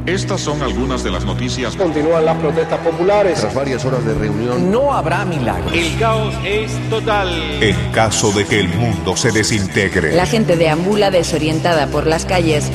Estas son algunas de las noticias. Continúan las protestas populares. Tras varias horas de reunión, no habrá milagros. El caos es total. En caso de que el mundo se desintegre. La gente deambula desorientada por las calles.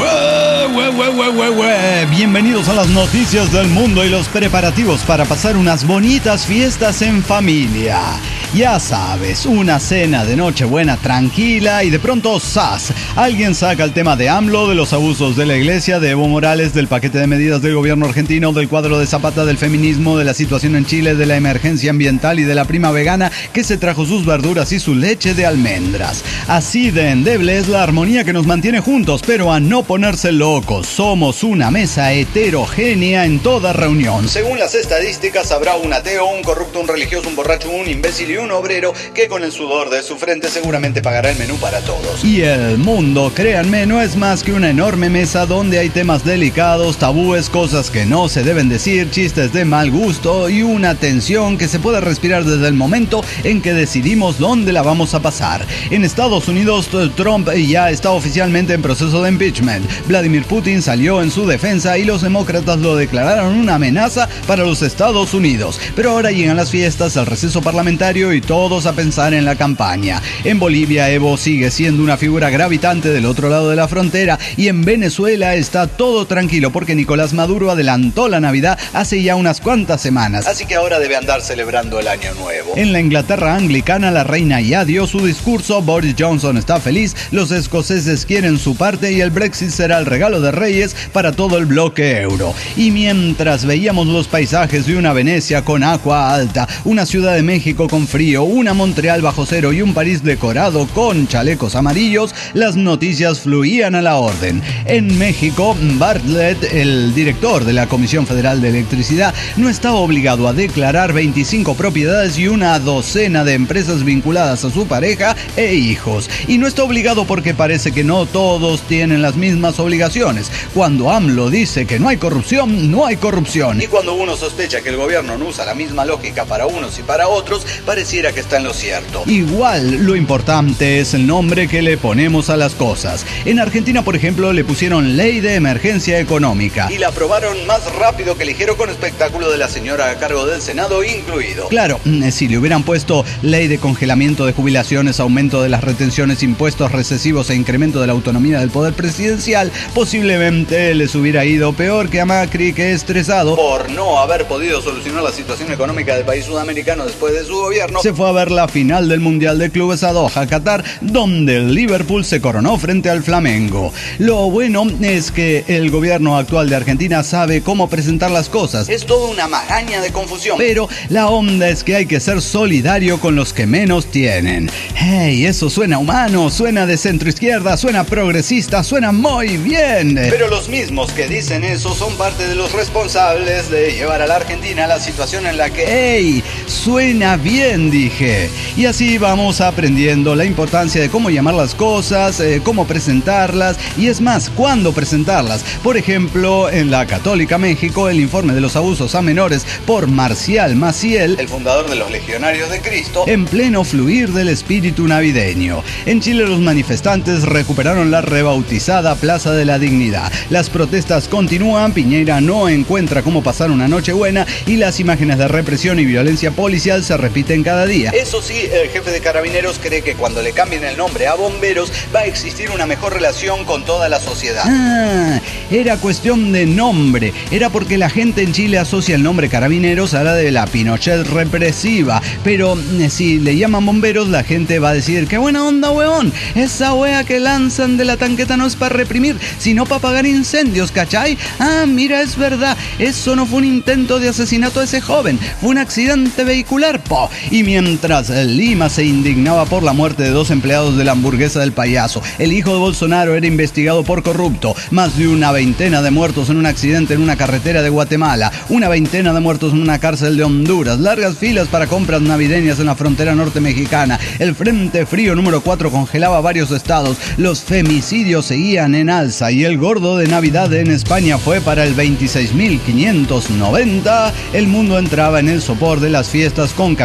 Bienvenidos a las noticias del mundo y los preparativos para pasar unas bonitas fiestas en familia. Ya sabes, una cena de Nochebuena tranquila y de pronto ¡zas! Alguien saca el tema de AMLO, de los abusos de la iglesia, de Evo Morales, del paquete de medidas del gobierno argentino, del cuadro de Zapata, del feminismo, de la situación en Chile, de la emergencia ambiental y de la prima vegana que se trajo sus verduras y su leche de almendras. Así de endeble es la armonía que nos mantiene juntos, pero a no ponerse locos. Somos una mesa heterogénea en toda reunión. Según las estadísticas, habrá un ateo, un corrupto, un religioso, un borracho, un imbécil y un obrero que con el sudor de su frente seguramente pagará el menú para todos. Y el mundo, créanme, no es más que una enorme mesa donde hay temas delicados, tabúes, cosas que no se deben decir, chistes de mal gusto y una tensión que se puede respirar desde el momento en que decidimos dónde la vamos a pasar. En Estados Unidos, Trump ya está oficialmente en proceso de impeachment. Vladimir Putin salió en su defensa y los demócratas lo declararon una amenaza para los Estados Unidos. Pero ahora llegan las fiestas, el receso parlamentario y todos a pensar en la campaña. En Bolivia, Evo sigue siendo una figura gravitante del otro lado de la frontera y en Venezuela está todo tranquilo porque Nicolás Maduro adelantó la Navidad hace ya unas cuantas semanas, así que ahora debe andar celebrando el Año Nuevo. En la Inglaterra anglicana, la reina ya dio su discurso, Boris Johnson está feliz, los escoceses quieren su parte y el Brexit será el regalo de Reyes para todo el bloque euro. Y mientras veíamos los paisajes de una Venecia con agua alta, una Ciudad de México con frío, una Montreal bajo cero y un París decorado con chalecos amarillos, las noticias fluían a la orden. En México, Bartlett, el director de la Comisión Federal de Electricidad, no estaba obligado a declarar 25 propiedades y una docena de empresas vinculadas a su pareja e hijos. Y no está obligado porque parece que no todos tienen las mismas obligaciones. Cuando AMLO dice que no hay corrupción, no hay corrupción. Y cuando uno sospecha que el gobierno no usa la misma lógica para unos y para otros, pareciera que está en lo cierto. Igual, lo importante es el nombre que le ponemos a las cosas. En Argentina, por ejemplo, le pusieron Ley de Emergencia Económica y la aprobaron más rápido que ligero, con espectáculo de la señora a cargo del Senado incluido. Claro, si le hubieran puesto Ley de Congelamiento de Jubilaciones, aumento de las retenciones, impuestos recesivos e incremento de la autonomía del poder presidencial, posiblemente les hubiera ido peor que a Macri, que estresado por no haber podido solucionar la situación económica del país sudamericano después de su gobierno, se fue a ver la final del Mundial de Clubes a Doha, Qatar, donde el Liverpool se coronó frente al Flamengo. Lo bueno es que el gobierno actual de Argentina sabe cómo presentar las cosas. Es toda una maraña de confusión, pero la onda es que hay que ser solidario con los que menos tienen. Hey, eso suena humano, suena de centro izquierda, suena progresista, suena muy bien. Pero los mismos que dicen eso son parte de los responsables de llevar a la Argentina a la situación en la que, hey, suena bien, dije. Y así vamos aprendiendo la importancia de cómo llamar las cosas, cómo presentarlas y es más, cuándo presentarlas. Por ejemplo, en la Católica México, el informe de los abusos a menores por Marcial Maciel, el fundador de los Legionarios de Cristo, en pleno fluir del espíritu navideño. En Chile, los manifestantes recuperaron la rebautizada Plaza de la Dignidad. Las protestas continúan, Piñera no encuentra cómo pasar una noche buena y las imágenes de represión y violencia policial se repiten cada día. Eso sí, el jefe de Carabineros cree que cuando le cambien el nombre a bomberos va a existir una mejor relación con toda la sociedad. Ah, era cuestión de nombre. Era porque la gente en Chile asocia el nombre Carabineros a la de la Pinochet represiva. Pero si le llaman bomberos, la gente va a decir, ¡qué buena onda, weón! Esa wea que lanzan de la tanqueta no es para reprimir, sino para apagar incendios, ¿cachai? Ah, mira, es verdad. Eso no fue un intento de asesinato a ese joven. Fue un accidente vehicular, po. Y mientras Lima se indignaba por la muerte de 2 empleados de la hamburguesa del payaso, el hijo de Bolsonaro era investigado por corrupto, más de una veintena de muertos en un accidente en una carretera de Guatemala, una veintena de muertos en una cárcel de Honduras, largas filas para compras navideñas en la frontera norte mexicana, el Frente Frío número 4 congelaba varios estados, los femicidios seguían en alza y el gordo de Navidad en España fue para el 26.590, el mundo entraba en el sopor de las fiestas con caminos atascados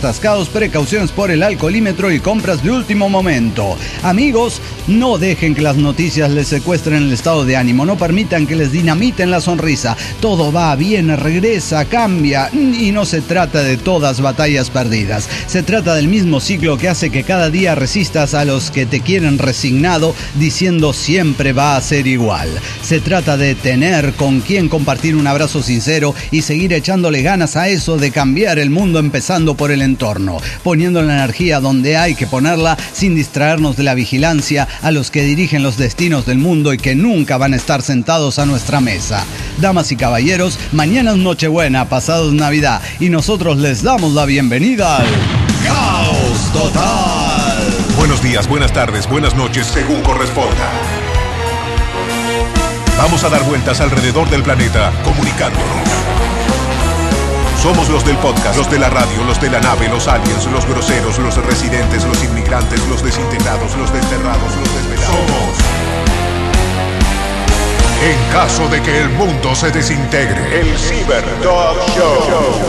atascados, precauciones por el alcoholímetro y compras de último momento. Amigos, no dejen que las noticias les secuestren el estado de ánimo, no permitan que les dinamiten la sonrisa. Todo va, viene, regresa, cambia, y no se trata de todas batallas perdidas. Se trata del mismo ciclo que hace que cada día resistas a los que te quieren resignado, diciendo siempre va a ser igual. Se trata de tener con quien compartir un abrazo sincero y seguir echándole ganas a eso de cambiar el mundo, empezando por el entorno, poniendo la energía donde hay que ponerla, sin distraernos de la vigilancia a los que dirigen los destinos del mundo y que nunca van a estar sentados a nuestra mesa. Damas y caballeros, mañana es Nochebuena, pasado es Navidad, y nosotros les damos la bienvenida al Caos Total. Buenos días, buenas tardes, buenas noches, según corresponda. Vamos a dar vueltas alrededor del planeta, comunicándonos. Somos los del podcast, los de la radio, los de la nave, los aliens, los groseros, los residentes, los inmigrantes, los desintegrados, los desterrados, los desvelados. Somos. En caso de que el mundo se desintegre, el Cyber Dog Show.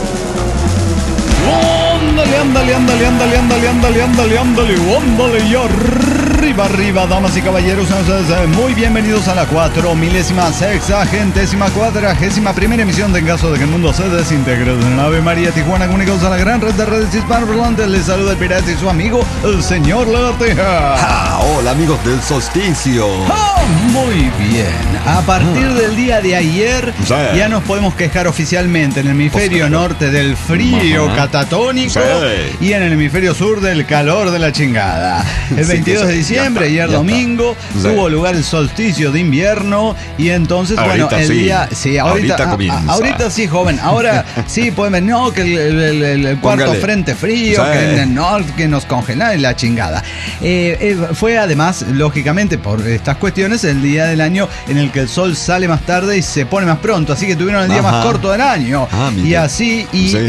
Ándale, y arriba, damas y caballeros, muy bienvenidos a la 4066ª emisión de En caso de que el mundo se desintegre de la Ave María Tijuana, comunicados a la gran red de redes hispanoparlantes. Les saluda el pirata y su amigo, el señor Lagartija. Hola amigos del solsticio. Muy bien, a partir del día de ayer ya nos podemos quejar oficialmente en el hemisferio norte del frío catatónico y en el hemisferio sur del calor de la chingada. El 22 de diciembre, ayer domingo, tuvo lugar el solsticio de invierno y entonces, ahorita bueno, el sí. día... Sí, ahorita sí, joven. Ahora sí, pueden ver, no, que el cuarto Póngale. frente frío, que nos congela y la chingada. Fue además, lógicamente, por estas cuestiones, el día del año en el que el sol sale más tarde y se pone más pronto, así que tuvieron el día más corto del año. Y así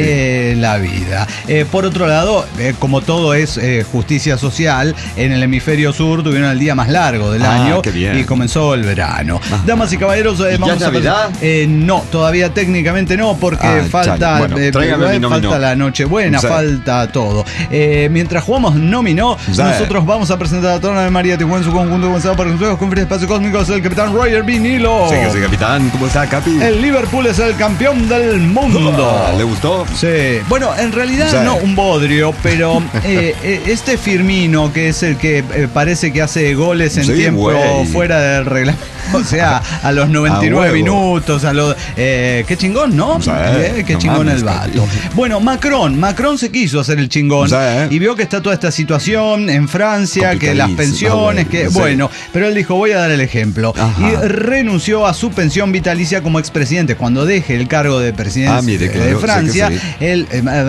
la vida. Por otro lado, como todo es justicia social, en el hemisferio sur tuvieron el día más largo del año y comenzó el verano. Damas y caballeros, vamos a Navidad? No, todavía técnicamente no, porque falta, bueno, falta la Nochebuena, falta todo. Mientras jugamos Nominó, nosotros vamos a presentar a toda la Ave María Tijuana en su conjunto, comenzado por consejos, conferencias, espacio cósmicos, el capitán Roger Vinilo. Sí, capitán, ¿cómo está, Capi? El Liverpool es el campeón del mundo. ¿Le gustó? Sí. Bueno, en realidad no un bodrio, pero este Firmino, que es el que parece que hace goles en tiempo fuera del reglamento, o sea, a los 99 minutos, a los... qué chingón, ¿no? Qué chingón el vato. Bueno, Macron se quiso hacer el chingón y vio que está toda esta situación en Francia, que las pensiones, que... Bueno, pero él dijo, voy a dar el ejemplo. Y renunció a su pensión vitalicia como expresidente. Cuando deje el cargo de presidente de Francia, él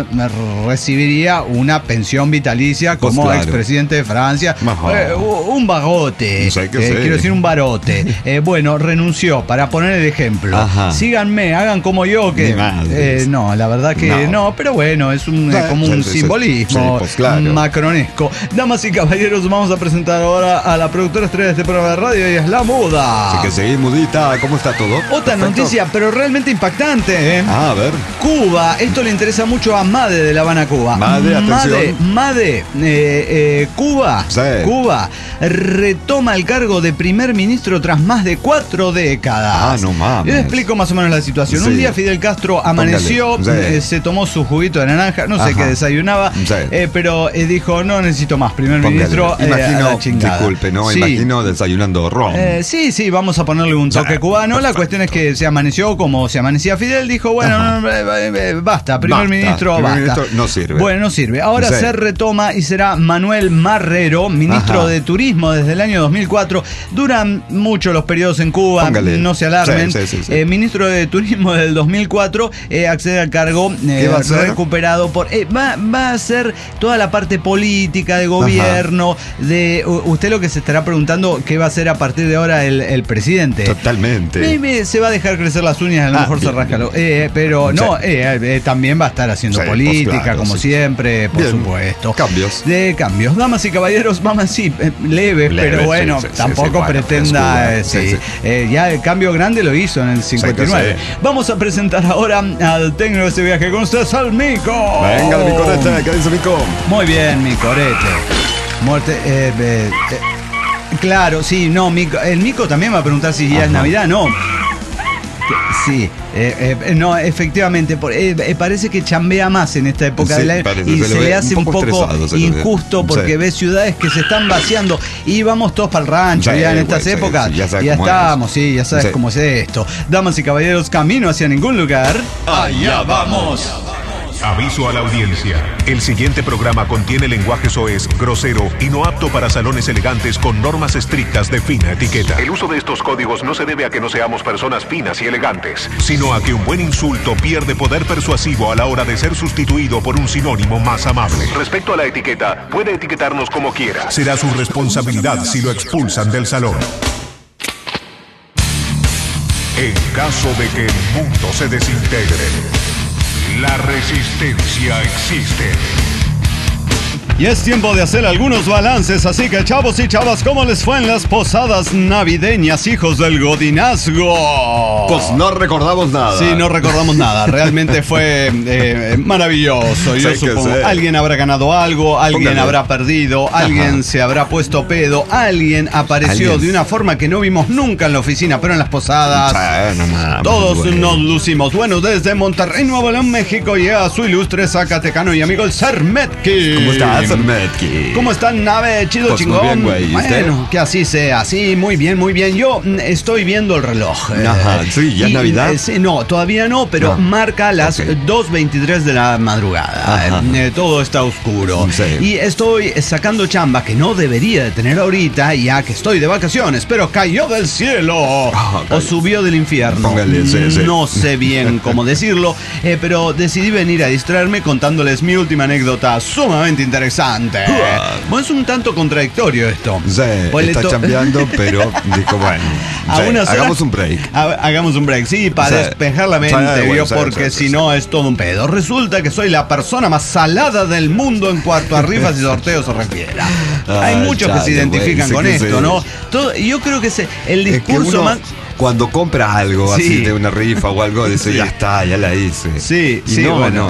recibiría una pensión vitalicia como expresidente de Francia. Un barote. Quiero decir, un barote. Bueno, renunció para poner el ejemplo. Síganme, hagan como yo, que no, la verdad que no, pero bueno, es como un simbolismo macronesco. Damas y caballeros, vamos a presentar ahora a la productora estrella de este programa de radio, y es la Muda. Sí que sí, Mudita, ¿cómo está todo? Otra noticia, pero realmente impactante, a ver. Cuba, esto le interesa mucho a Made de La Habana, Cuba. Made, Cuba retoma el cargo de primer ministro tras más de 4 décadas. No mames. Yo le explico más o menos la situación. Un día Fidel Castro amaneció, se tomó su juguito de naranja, no sé qué desayunaba, pero dijo, no necesito más primer ministro. Imagino, disculpe, ¿no? Imagino desayunando ron. Sí, vamos a ponerle un toque cubano. La cuestión es que se amaneció como se amanecía Fidel, dijo, bueno, basta, primer ministro, basta. No sirve. Bueno, no sirve. Ahora se retoma y será Manuel Marrero, ministro de Turismo desde el año 2004. Duran mucho los periodos en Cuba, no se alarmen. Ministro de Turismo del 2004, accede al cargo recuperado por... va a ser toda la parte política de gobierno, de usted lo que se estará preguntando, ¿qué va a hacer a partir de ahora el presidente? Totalmente. Se va a dejar crecer las uñas, a lo mejor se rasca. Pero no, también va a estar haciendo política, como siempre, por supuesto. Cambios. Damas y caballeros, vamos sí, leve, pero bueno, tampoco pretenda. Ya el cambio grande lo hizo en el 59. Vamos a presentar ahora al técnico de este viaje con ustedes, al Mico. Venga, el Micorete, ¿qué dice Mico? Muy bien, Micorete. Claro, sí, no, el Mico también va a preguntar si ya es Navidad, no. Sí, no, efectivamente, parece que chambea más en esta época de la y se le hace un poco injusto porque ve ciudades que se están vaciando y vamos todos para el rancho ya en estas épocas. Ya estamos, ya sabes cómo es esto. Damas y caballeros, camino hacia ningún lugar. Allá vamos. Aviso a la audiencia. El siguiente programa contiene lenguaje soez, grosero y no apto para salones elegantes con normas estrictas de fina etiqueta. El uso de estos códigos no se debe a que no seamos personas finas y elegantes, sino a que un buen insulto pierde poder persuasivo a la hora de ser sustituido por un sinónimo más amable. Respecto a la etiqueta, puede etiquetarnos como quiera. Será su responsabilidad si lo expulsan del salón. En caso de que el mundo se desintegre, la resistencia existe. Y es tiempo de hacer algunos balances, así que chavos y chavas, ¿cómo les fue en las posadas navideñas, hijos del godinazgo? Pues no recordamos nada. Sí, no recordamos nada. Realmente fue maravilloso. Yo supongo. Alguien habrá ganado algo, alguien habrá perdido, alguien se habrá puesto pedo, alguien apareció de una forma que no vimos nunca en la oficina, pero en las posadas todos nos lucimos. Bueno, desde Monterrey, Nuevo León, México, llega su ilustre zacatecano y amigo el Sermetki. ¿Cómo estás? ¿Cómo están, nave? Chido, pues chingón. Muy bien, güey. Bueno, que así sea. Sí, muy bien, muy bien. Yo estoy viendo el reloj. Ajá, sí, ¿ya es Navidad? No, todavía no, pero marca las 2:23 de la madrugada. Todo está oscuro. Sí. Y estoy sacando chamba que no debería de tener ahorita, ya que estoy de vacaciones, pero cayó del cielo o subió del infierno. Póngale, no sé bien cómo decirlo, pero decidí venir a distraerme contándoles mi última anécdota sumamente interesante. Bueno, es un tanto contradictorio esto. Sí, está chambeando, pero dijo, bueno, hagamos un break. Hagamos un break, sí, para despejar la mente, porque si no es todo un pedo. Resulta que soy la persona más salada del mundo en cuanto a rifas y sorteos se refiere. Hay muchos que se identifican con esto, ¿no? Yo creo que el discurso más... Cuando compra algo así de una rifa o algo, dice, ya está, ya la hice. Sí, y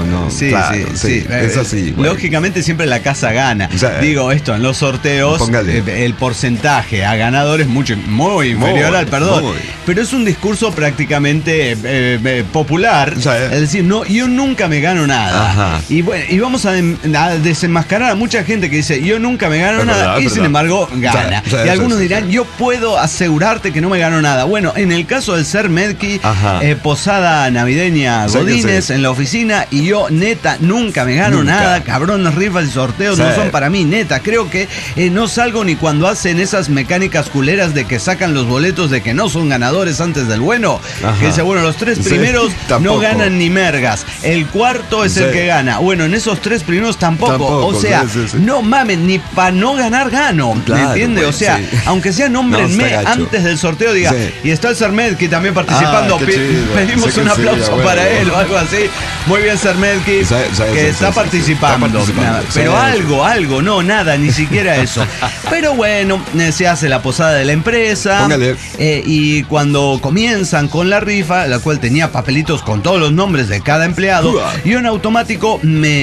es así. Bueno. Lógicamente siempre la casa gana. Digo esto, en los sorteos, el porcentaje a ganador es muy inferior al perdedor. Pero es un discurso prácticamente popular. Es decir, yo nunca me gano nada. Y bueno, y vamos a desenmascarar a mucha gente que dice, yo nunca me gano nada, y sin embargo gana. Y algunos dirán, yo puedo asegurarte que no me gano nada. Bueno, en el caso del Sermetki, posada navideña Godínez en la oficina, y yo neta nunca me gano nada, cabrón. Las rifas y sorteos no son para mí, neta. Creo que no salgo ni cuando hacen esas mecánicas culeras de que sacan los boletos de que no son ganadores antes del bueno. Que dice, bueno, los 3 primeros no ganan ni mergas, el cuarto es el que gana. Bueno, en esos 3 primeros tampoco. O sea, no mamen, ni para no ganar gano. ¿Me entiendes? O sea, aunque sea nómbrenme antes del sorteo, diga, y está el Sermetki también participando. Pedimos un aplauso para él o algo así. Muy bien, Sermetki, que está participando. Pero algo, no, nada, ni siquiera eso. Pero bueno, se hace la posada de la empresa. Y cuando comienzan con la rifa, la cual tenía papelitos con todos los nombres de cada empleado, yo en automático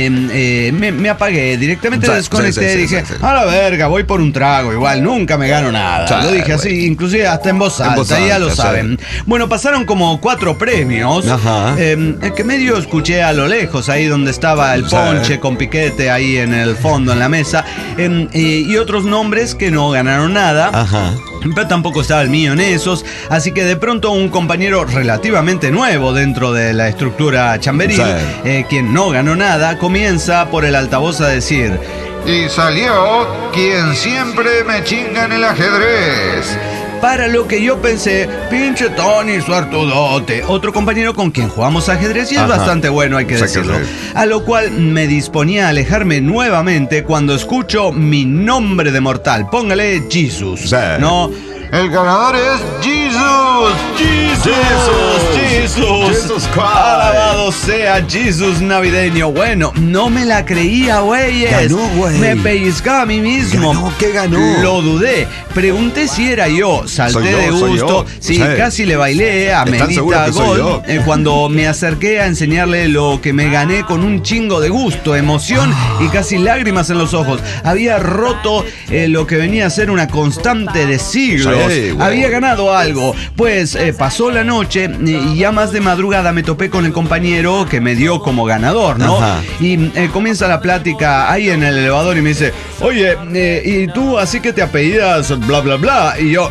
me apagué, directamente desconecté, dije, a la verga, voy por un trago, igual nunca me gano nada. Lo dije así, inclusive hasta en voz alta, ya lo saben. Bueno, pasaron como 4 premios, que medio escuché a lo lejos, ahí donde estaba el ponche con piquete ahí en el fondo, en la mesa, y otros nombres que no ganaron nada. Pero tampoco estaba el mío en esos, así que de pronto un compañero relativamente nuevo dentro de la estructura chamberil, quien no ganó nada, comienza por el altavoz a decir: y salió quien siempre me chinga en el ajedrez. Para lo que yo pensé, pinche Tony suertudote, otro compañero con quien jugamos ajedrez y es bastante bueno, hay que decirlo. A lo cual me disponía a alejarme nuevamente cuando escucho mi nombre de mortal. Póngale Jesus. No, el ganador es Jesus. Jesús Christ. Alabado sea Jesús navideño. Bueno, no me la creía, güeyes. Ganó, güey. Me pellizcaba a mí mismo. Ganó, ¿qué ganó? Lo dudé. Pregunté si era yo. Salté de gusto. Sí, Sí. casi le bailé a ¿Están seguros Melita que soy Gol yo? cuando me acerqué a enseñarle lo que me gané con un chingo de gusto, emoción y casi lágrimas en los ojos. Había roto lo que venía a ser una constante de siglos. Sí, güey. Había ganado algo. Pues pasó la noche y ya más de madrugada me topé con el compañero que me dio como ganador, ¿no? Ajá. Y comienza la plática ahí en el elevador y me dice, oye, ¿y tú así que te apellidas bla bla bla? Y yo,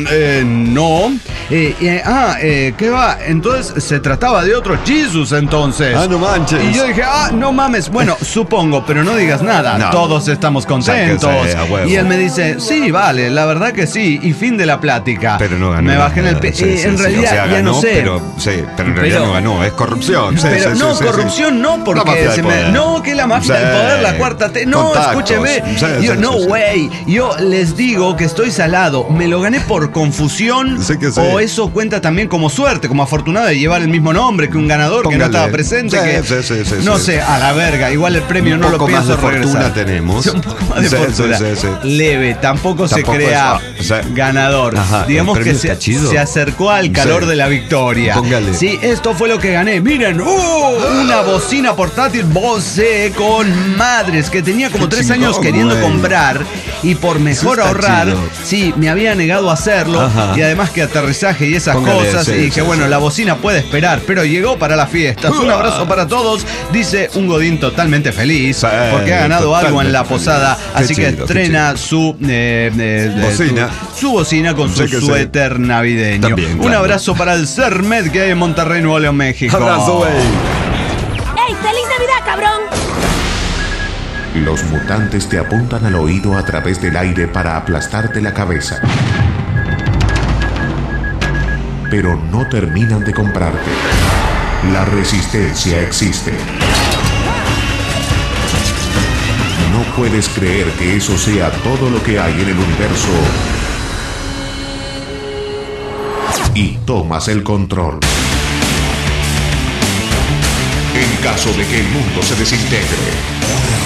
no. ¿Qué va? Entonces se trataba de otro Jesus entonces. Ah, no manches. Y yo dije, no mames. Bueno, supongo, pero no digas nada. No. Todos estamos contentos. Sáquese, a huevo. Y él me dice, sí, vale, la verdad que sí. Y fin de la plática. Pero no ganó. Me bajé en el pie. En realidad, o sea, ya ganó, no sé. Pero en realidad no ganó, es corrupción. Sí, Pero sí, no, sí, corrupción sí. no, La porque mafia del poder. no, que la mafia del poder, la cuarta T. No, Contactos. escúcheme. Sí, Yo, sí, no, sí, sí. güey. Yo les digo que estoy salado. ¿Me lo gané por confusión? Sí que sí. ¿O eso cuenta también como suerte, como afortunado de llevar el mismo nombre que un ganador que no Póngale. estaba presente? Sí, no sí. sé, a la verga. Igual el premio no lo Un poco más pienso de fortuna regresar. tenemos. Un poco más de Sí, fortuna. sí. Leve, tampoco se Tampoco crea es- o sea, ganador. ajá, Digamos el que premio está chido. se acercó al calor Sí. de la victoria. Póngale. Sí, esto fue lo que gané. Miren, una bocina portátil Bose con madres que tenía como Qué 3 chingón, años queriendo güey. comprar y por mejor Eso está ahorrar, chido. sí, me había negado a hacerlo. Ajá. Y además que aterrizaje y esas Póngale, cosas. sí, Y dije, sí, bueno, sí. la bocina puede esperar, pero llegó para las fiestas. Un abrazo para todos, dice un Godín totalmente feliz Sí, porque ha ganado algo en la totalmente posada. feliz. Qué Así que chido, qué estrena su Bocina. su bocina con su Sí que sí. suéter navideño. También, Un claro. abrazo para el Cermed que hay en Monterrey, Nuevo León, México. Abrazo, güey. ¡Ey, feliz Navidad, cabrón! Los mutantes te apuntan al oído a través del aire para aplastarte la cabeza. Pero no terminan de comprarte. La resistencia existe. No puedes creer que eso sea todo lo que hay en el universo. Y tomas el control. En caso de que el mundo se desintegre.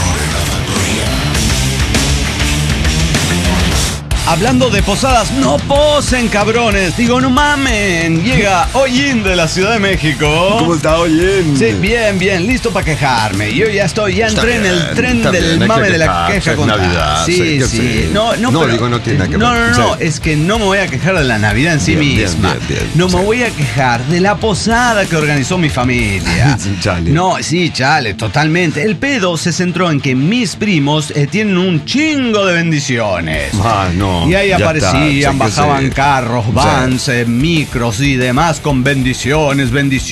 Hablando de posadas, no posen, cabrones. Digo, no mamen. Llega Ollín de la Ciudad de México. ¿Cómo está, Ollín? Sí, bien, listo para quejarme. Yo ya entré en el tren está del bien, hay mame que de la quejarse, queja es con Navidad, sí, que sí. No, No, digo, no tiene nada que ver. No, Sí. es que no me voy a quejar de la Navidad en sí Bien, bien, misma. bien, no sí. me voy a quejar de la posada que organizó mi familia. Chale. No, sí, chale, totalmente. El pedo se centró en que mis primos tienen un chingo de bendiciones. Ah, no. Y ahí ya aparecían, está, sí que bajaban sí. carros, vans, micros y demás con bendiciones,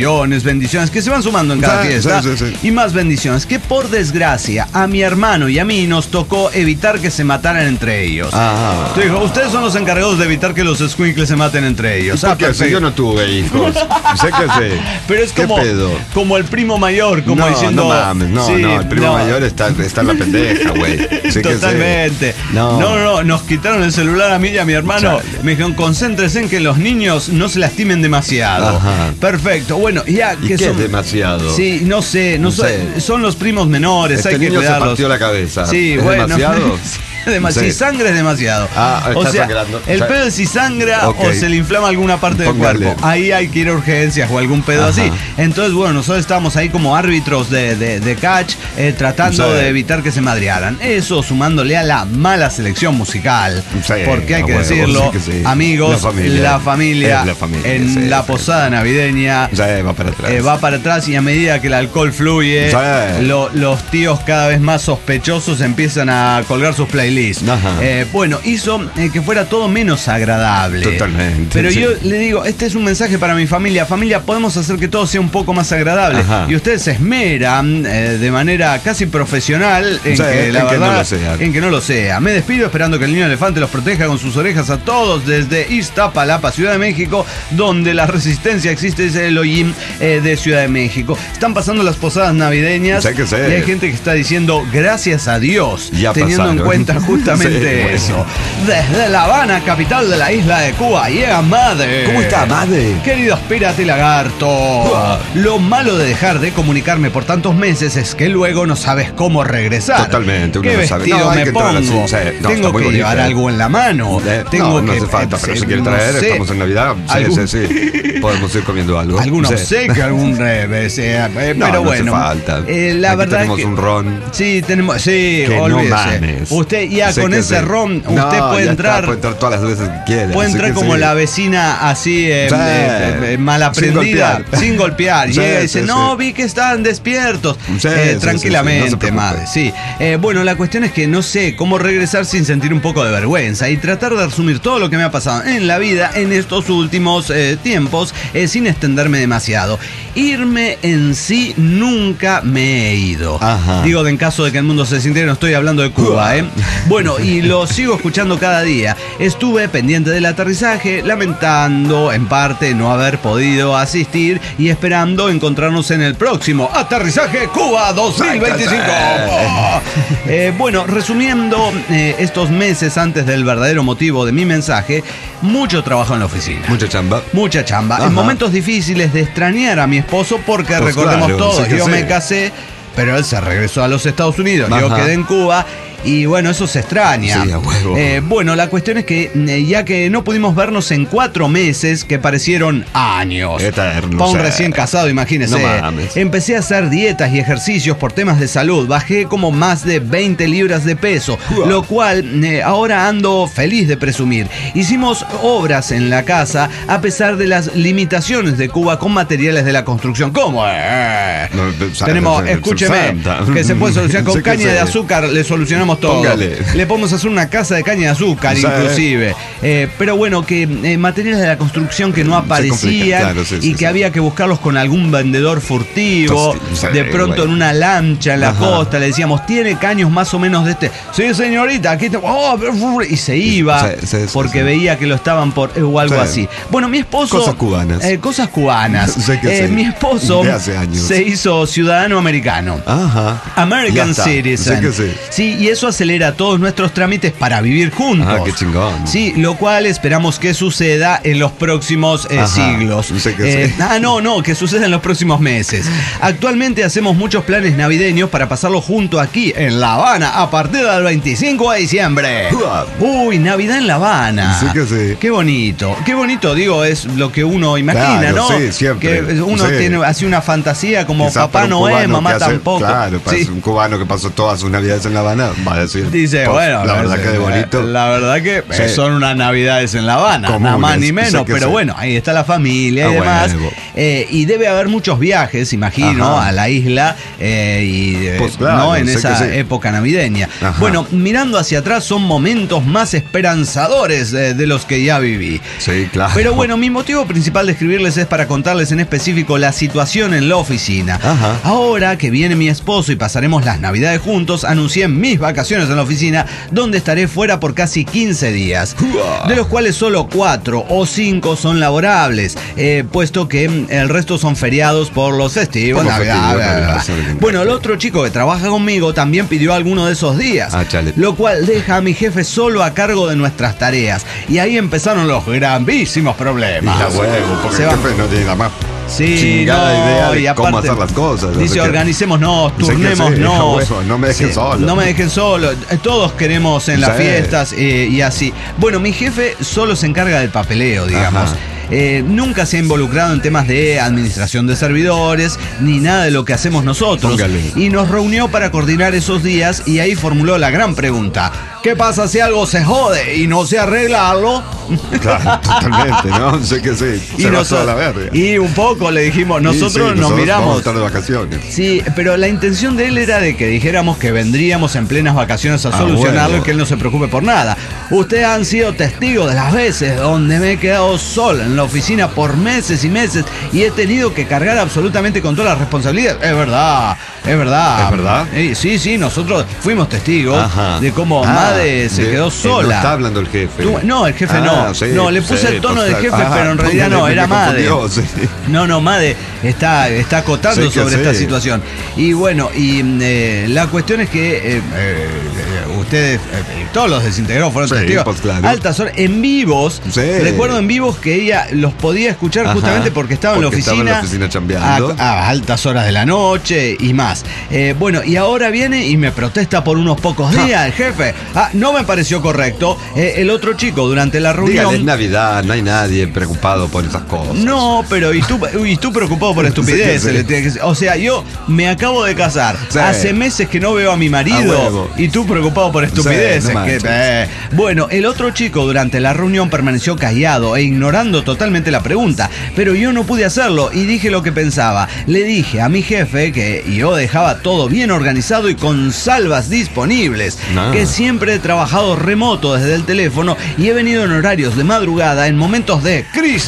que se van sumando en cada Sí, fiesta. sí. Y más bendiciones, que por desgracia a mi hermano y a mí nos tocó evitar que se mataran entre ellos. Ah. Entonces dijo, ustedes son los encargados de evitar que los escuincles se maten entre ellos. Porque perfecto. yo no tuve hijos. Sé que sé. Pero es ¿Qué como, pedo? como el primo mayor, como no, diciendo... no mames, no, sí, el primo no. mayor está en la pendeja, güey. Sí que sé. Totalmente. No, nos quitaron el celular a mí y a mi hermano. Chale. Me dijeron, concéntrese en que los niños no se lastimen demasiado. Ajá. Perfecto. Bueno, ya ¿Y que qué son... es demasiado? Sí, no sé. Son los primos menores, Este hay que niño se cuidarlos. partió la cabeza. Sí, ¿Es bueno. demasiado? Si Sí. sangra es demasiado. Ah, o está sea, sangrando. el O sea, pedo es si sangra ok. o se le inflama alguna parte del Póngale. cuerpo. Ahí hay que ir a urgencias o algún pedo Ajá. así. Entonces, bueno, nosotros estábamos ahí como árbitros de catch, tratando Sí. de evitar que se madrearan. Eso sumándole a la mala selección musical. Sí, porque hay a que huevo, decirlo, sí que sí. amigos, La familia. familia Es la familia, en sí, la sí. posada navideña. O sea, va para atrás. Va para atrás y a medida que el alcohol fluye, Sí. los tíos cada vez más sospechosos empiezan a colgar sus playlists. Ajá. Bueno, hizo que fuera todo menos agradable. Totalmente, Pero sí. yo le digo, este es un mensaje para mi familia. Familia, podemos hacer que todo sea un poco más agradable. Ajá. Y ustedes se esmeran de manera casi profesional en Sí, que la en que verdad, no lo sea. en que no lo sea. Me despido esperando que el niño elefante los proteja con sus orejas a todos desde Iztapalapa, Ciudad de México, donde la resistencia existe, es el Ollín de Ciudad de México. Están pasando las posadas navideñas Sí que sí. y hay gente que está diciendo gracias a Dios, Ya teniendo en pasaron. cuenta justamente eso. Desde La Habana, capital de la isla de Cuba, llega Made. ¿Cómo está, Made? Queridos pirata y lagarto, lo malo de dejar de comunicarme por tantos meses es que luego no sabes cómo regresar. Totalmente, uno ¿Qué no sabe. vestido No, hay me que entrar pongo? así, sí. No, Tengo está muy que llevar bonito. algo en la mano. Tengo no que, hace falta, pero si quiere no traer, sé, estamos en Navidad. Sí. Podemos ir comiendo algo. algún Sí. obsequio, algún revés, No, pero no bueno. hace falta. La Aquí verdad tenemos que un ron. Sí, tenemos, sí, Que no olvídese. mames. Usted ya Sé con que ese sí. ron, usted No, puede ya entrar. está, puede entrar todas las veces que quiera. Puede Sé entrar que como sí. la vecina así malaprendida, sin golpear. Sí, Llega y dice, sí, no, sí. vi que estaban despiertos. Sí, Tranquilamente, sí, no se preocupe. madre. Sí. Bueno, la cuestión es que no sé cómo regresar sin sentir un poco de vergüenza y tratar de resumir todo lo que me ha pasado en la vida en estos últimos tiempos sin extenderme demasiado. Irme en sí nunca me he ido. Ajá. Digo, en caso de que el mundo se sintiera, no estoy hablando de Cuba, ¿eh? Bueno, y lo sigo escuchando cada día. Estuve pendiente del aterrizaje, lamentando en parte no haber podido asistir y esperando encontrarnos en el próximo Aterrizaje Cuba 2025. Bueno, resumiendo estos meses antes del verdadero motivo de mi mensaje, mucho trabajo en la oficina. Mucha chamba. Mucha chamba. Ajá. En momentos difíciles de extrañar a mi esposo porque Pues recordemos claro, todos, sí que yo sí. me casé, pero él se regresó a los Estados Unidos, yo Ajá. quedé en Cuba. Y bueno, eso se extraña. Sí, a huevo. Bueno, la cuestión es que ya que no pudimos vernos en 4 meses que parecieron años. Eterno, Para un sí. recién casado, imagínese. No mames. Empecé a hacer dietas y ejercicios por temas de salud. Bajé como más de 20 libras de peso, lo cual ahora ando feliz de presumir. Hicimos obras en la casa a pesar de las limitaciones de Cuba con materiales de la construcción. ¿Cómo? Tenemos, escúcheme, que se puede solucionar con Sé que caña sí. de azúcar, le solucionamos todo. Póngale. Le podemos hacer una casa de caña de azúcar, Sí. inclusive. Pero bueno, que materiales de la construcción que no aparecían claro, sí, y sí, que sí. había que buscarlos con algún vendedor furtivo. Sí, De pronto güey. en una lancha en la Ajá. costa le decíamos, ¿tiene caños más o menos de este? Sí, señorita, aquí y se iba Sí, sí, sí, porque sí. veía que lo estaban por o algo Sí. así. Bueno, mi esposo. Cosas cubanas. Cosas cubanas. Sé que sí. Mi esposo De hace años. se hizo ciudadano americano. Ajá. American Ya está. Citizen. Sé que sí. Sí, y eso acelera todos nuestros trámites para vivir juntos. Ah, qué chingón. Sí, lo cual esperamos que suceda en los próximos Ajá. siglos. Sé que sí. No, que suceda en los próximos meses. Actualmente hacemos muchos planes navideños para pasarlo junto aquí en La Habana a partir del 25 de diciembre. Uy, Navidad en La Habana. Sí que sí. Qué bonito, digo, es lo que uno imagina, Claro, ¿no? sí, siempre. Que uno Sí. tiene así una fantasía como Quizás Papá para un Noel, cubano mamá que hace- tampoco. Claro, para Sí. un cubano que pasó todas sus navidades en La Habana, va a decir. Dice, pues, bueno, la verdad que de bonito. La verdad que Sí. son unas navidades en La Habana, Comunes, nada más ni sé menos, que pero sí. bueno, ahí está la familia y Ah, demás. huevo. Y debe haber muchos viajes, imagino, Ajá. a la isla Pues claro, ¿no? en sé esa que sí. época navideña. Ajá. Bueno, mirando hacia atrás son momentos más esperanzadores de los que ya viví. Sí, claro. Pero bueno, mi motivo principal de escribirles es para contarles en específico la situación en la oficina. Ajá. Ahora que viene mi esposo y pasaremos las navidades juntos, anuncié mis vacaciones en la oficina, donde estaré fuera por casi 15 días, de los cuales solo 4 o 5 son laborables, puesto que el resto son feriados por los festivos. Por los Navidad, festivos, bla, bla, Navidad, bla. sí. Bueno, el otro chico que trabaja conmigo también pidió alguno de esos días, Ah, chale. lo cual deja a mi jefe solo a cargo de nuestras tareas. Y ahí empezaron los gravísimos problemas. La huevo, porque Se el va. jefe no tiene la más Sí, chingada no, idea de y cómo aparte, hacer las cosas. Dice, Así que- organicémonos, Sé que sí, turnémonos. huevo, no me dejen solo. No me dejen solo. Todos queremos en las Sí. fiestas y así. Bueno, mi jefe solo se encarga del papeleo, digamos. Ajá. Nunca se ha involucrado en temas de administración de servidores ni nada de lo que hacemos nosotros. Póngale. Y nos reunió para coordinar esos días y ahí formuló la gran pregunta. ¿Qué pasa si algo se jode y no sé arreglarlo? Claro, totalmente, ¿no? Sé que sí. Y Se va nosotros- toda la verga. y un poco le dijimos, nosotros Sí, nos Vamos a miramos. estar de vacaciones. Sí, pero la intención de él era de que dijéramos que vendríamos en plenas vacaciones a Ah, solucionarlo bueno. y que él no se preocupe por nada. Ustedes han sido testigos de las veces donde me he quedado solo en la oficina por meses y meses y he tenido que cargar absolutamente con todas las responsabilidades. Es verdad. ¿Es verdad? Sí, nosotros fuimos testigos de cómo Made se quedó sola. No está hablando el jefe. No, el jefe no. Sí, no, le puse el tono del jefe, pero en realidad no, era Made. No, Made está acotando sobre esta situación. Y bueno, la cuestión es que ustedes, todos los desintegrados fueron testigos. Pues claro. Altas horas, en vivos. Recuerdo en vivos que ella los podía escuchar justamente porque estaba en la oficina chambeando a altas horas de la noche y más. Bueno, y ahora viene y me protesta por unos pocos días el jefe. No me pareció correcto. El otro chico durante la reunión. Dígale, es Navidad, no hay nadie preocupado por esas cosas. No, pero ¿y tú preocupado por estupideces? O sea, yo me acabo de casar. Hace meses que no veo a mi marido y tú preocupado por estupideces. Bueno, el otro chico durante la reunión permaneció callado e ignorando totalmente la pregunta, pero yo no pude hacerlo y dije lo que pensaba. Le dije a mi jefe que yo dejaba todo bien organizado y con salvas disponibles, que siempre he trabajado remoto desde el teléfono y he venido en horarios de madrugada en momentos de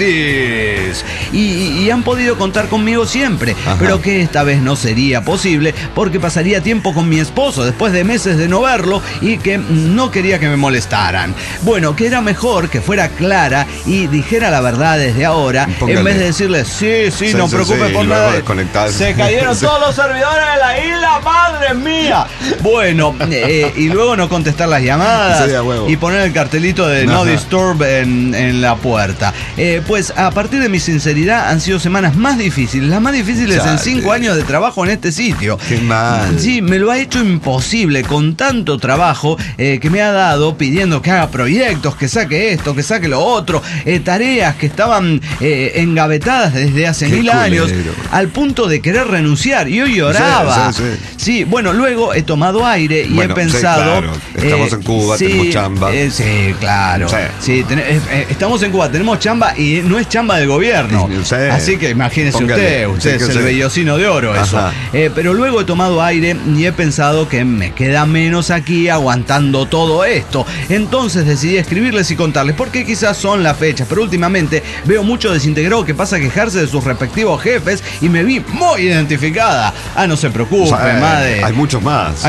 crisis y han podido contar conmigo siempre, pero que esta vez no sería posible porque pasaría tiempo con mi esposo después de meses de no verlo y que no quería que me molestaran. Bueno, que era mejor que fuera clara y dijera la verdad desde ahora, en vez de decirle sí, no preocupes por nada. Se cayeron todos los servidores de la isla, madre mía. Bueno, y luego no contestar las llamadas y poner el cartelito de no disturb en la puerta. Pues a partir de mi sinceridad han sido semanas más difíciles, las más difíciles en 5 años de trabajo en este sitio. Qué mal. Sí, me lo ha hecho imposible con tanto trabajo que me ha dado pidiendo que haga proyectos, que saque esto, que saque lo otro, tareas que estaban engavetadas desde hace 1000 años, al punto de querer renunciar. Yo lloraba. Sí, bueno, luego he tomado aire y he pensado... Claro. Estamos en Cuba, tenemos chamba. Sí, claro. Estamos en Cuba, tenemos chamba y no es chamba del gobierno. Así que imagínese usted es el vellocino de oro eso. Pero luego he tomado aire y he pensado que me queda menos aquí aguantando todo esto. Entonces decidí escribirles y contarles, porque quizás son las fechas, pero últimamente veo mucho desintegrado que pasa a quejarse de sus respectivos jefes y me vi muy identificada. No se preocupe, Made. Hay muchos más.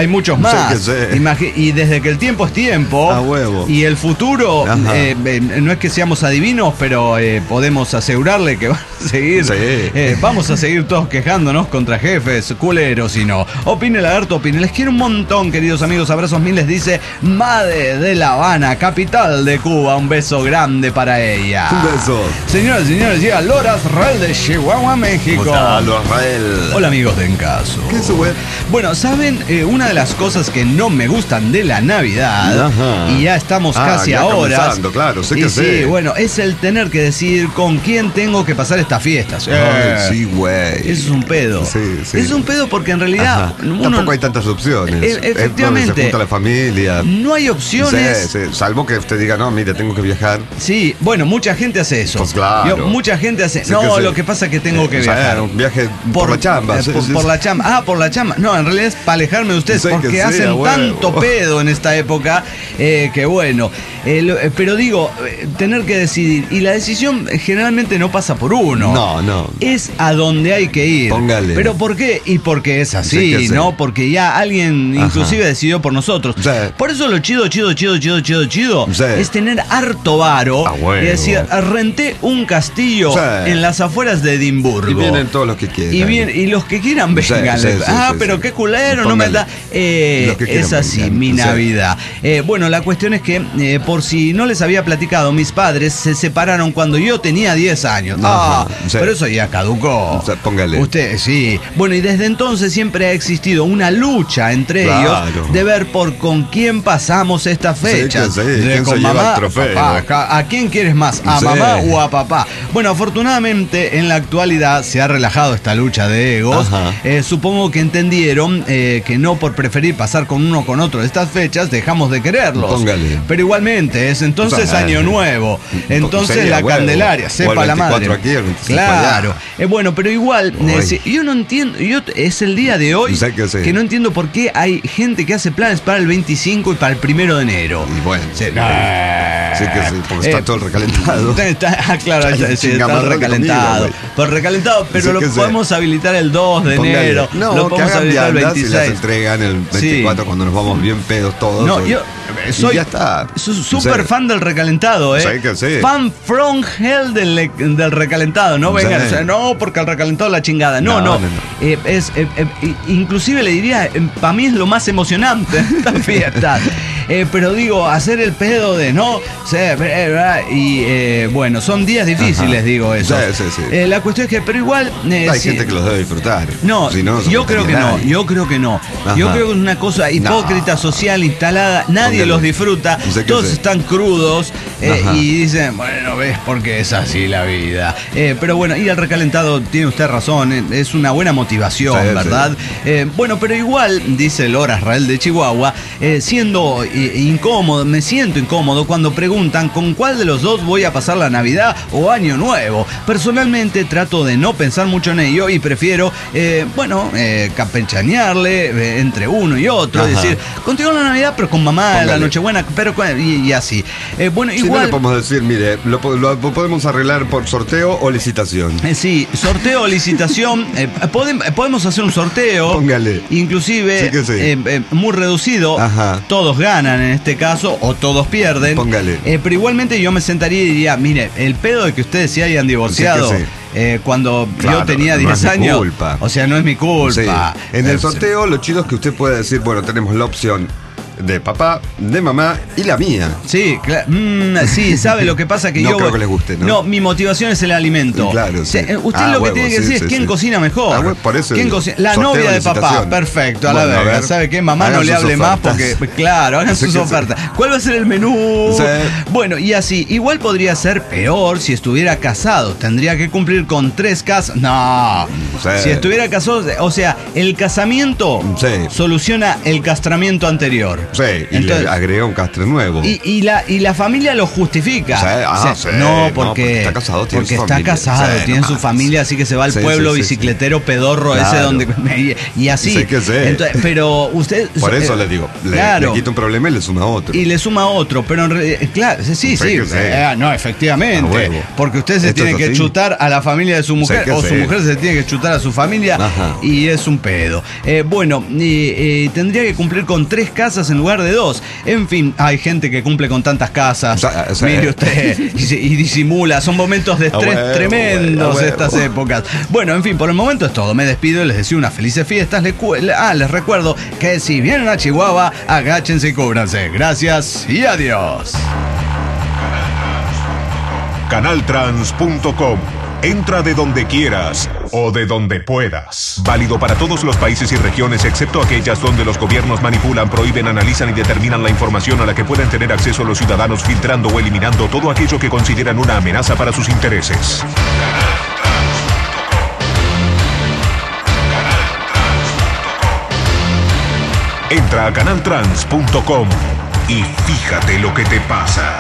Y desde que el tiempo es tiempo y el futuro, no es que seamos adivinos, pero podemos asegurarle que va a seguir. Vamos a seguir todos quejándonos contra jefes culeros y no. Opine, lagarto, opine. Les quiero un montón, queridos amigos. Abrazos mil, les dice Made de La Habana, capital de Cuba. Un beso grande para ella. Un beso. Señoras y señores, llega Loras Rael de Chihuahua, México. Hola, amigos de En Caso. ¿Qué es eso, güey? Bueno, ¿saben? Una de las cosas que no me gustan de la Navidad, y ya estamos casi a horas. Claro, sí, bueno, es el tener que decidir con quién tengo que pasar estas fiestas. Sí, güey. Eso es un pedo. Sí. Es un pedo porque en realidad tampoco hay tantas opciones. Efectivamente. Se junta la familia. No hay opciones. Salvo que usted diga, no, mire, tengo que viajar. Sí, bueno, mucha gente hace eso. Pues claro. Mucha gente hace. Lo que pasa es que tengo que viajar. Un viaje por la chamba. Por la chamba. Por la chamba. No, en realidad es para alejarme de ustedes porque hacen tanto pedo en esta época que bueno. Pero digo, tener que decidir. Y la decisión generalmente no pasa por uno. No. Es a donde hay que ir. Póngale. ¿Pero por qué? Y porque es así, ¿no? Porque ya alguien inclusive decidió por nosotros. Por eso lo chido es tener harto varo. Es decir, renté un castillo en las afueras de Edimburgo. Y vienen todos los que quieran. Y los que quieran vengan. Pero qué culero, no me da. Es así, vengan. Mi Navidad. Bueno, la cuestión es que, por si no les había platicado, mis padres se separaron cuando yo tenía 10 años. Pero eso ya caducó. Póngale. Usted, sí. Bueno, y desde entonces siempre ha existido una lucha entre ellos de ver por con quién pasamos estas fechas. ¿Quién se lleva el trofeo? Papá, ¿a quién quieres más? ¿A mamá o a papá? Bueno, afortunadamente en la actualidad se ha relajado esta lucha de egos. Supongo que entendieron que no por preferir pasar con uno o con otro de estas fechas fechas dejamos de quererlos. Póngale. Pero igualmente es entonces Año Nuevo. Entonces la Candelaria, sepa la madre. Aquí, el 25 claro. allá. Bueno, pero igual, yo no entiendo, es el día de hoy que no entiendo por qué hay gente que hace planes para el 25 y para el 1 de enero. Y bueno, sí que sí, porque está todo recalentado. Claro, está el recalentado. Por recalentado, pero lo podemos habilitar el 2 de enero. No, lo podemos habilitar el 26. Si las entregan el 24 cuando nos vamos bien pedos todos. No, yo soy súper fan del recalentado, Sí que sí. Fan from hell del recalentado. No vengan, o sea, no, porque el recalentado es la chingada. No. Inclusive le diría, para mí es lo más emocionante de esta fiesta. Pero digo, hacer el pedo de no, bueno, son días difíciles, digo eso. Sí. La cuestión es que, pero igual hay gente que los debe disfrutar. No, yo creo que no. Yo creo que es una cosa hipócrita, social, instalada. Nadie los disfruta. Todos están crudos y dicen, bueno, ves, porque es así la vida. Pero bueno, ir al recalentado, tiene usted razón, es una buena motivación, ¿verdad? Bueno, pero igual, dice Lora Israel de Chihuahua, siendo incómodo, me siento incómodo cuando preguntan con cuál de los dos voy a pasar la Navidad o Año Nuevo. Personalmente trato de no pensar mucho en ello y prefiero, campechanearle entre uno y otro, es decir, contigo la Navidad pero con mamá, la Nochebuena, pero y así. Bueno, igual. No le podemos decir, mire, lo podemos arreglar por sorteo o licitación. Sí, sorteo o licitación. Podemos hacer un sorteo. Póngale. Inclusive muy reducido. Todos ganan en este caso o todos pierden. Póngale. Pero igualmente yo me sentaría y diría, mire, el pedo de que ustedes se hayan divorciado cuando yo tenía 10 años. Culpa. O sea, no es mi culpa. En el sorteo lo chido es que usted puede decir, bueno, tenemos la opción de papá, de mamá y la mía. Sí, sí, sabe lo que pasa que no creo que les guste, ¿no? No, mi motivación es el alimento. Claro, sí. Usted lo que tiene que decir es quién cocina mejor. Por eso ¿Quién la novia de papá, perfecto, a la verga. ¿Sabe qué? Mamá no le hable más porque, claro, hagan sus ofertas. ¿Cuál va a ser el menú? Bueno, y así, igual podría ser peor si estuviera casado. Tendría que cumplir con 3 casas. No. Si estuviera casado, o sea, el casamiento soluciona el castramiento anterior. Sí, y entonces, le agrega un castre nuevo. Y la familia lo justifica. No, porque está casado, tiene su familia, así que se va al pueblo bicicletero pedorro ese donde y así. Entonces, pero usted por eso le digo, le quita un problema y le suma otro. Y le suma otro, pero en realidad, claro, no, efectivamente, porque usted se tiene que chutar a la familia de su mujer o su mujer se tiene que chutar a su familia y es un pedo. Bueno, tendría que cumplir con 3 casas en lugar de 2. En fin, hay gente que cumple con tantas casas. Mire usted, y disimula. Son momentos de estrés tremendos estas épocas. Bueno, en fin, por el momento es todo. Me despido y les deseo unas felices fiestas. Les recuerdo que si vienen a Chihuahua, agáchense y cúbranse. Gracias y adiós. Canaltrans.com. Entra de donde quieras o de donde puedas. Válido para todos los países y regiones, excepto aquellas donde los gobiernos manipulan, prohíben, analizan y determinan la información a la que pueden tener acceso los ciudadanos, filtrando o eliminando todo aquello que consideran una amenaza para sus intereses. Entra a canaltrans.com y fíjate lo que te pasa.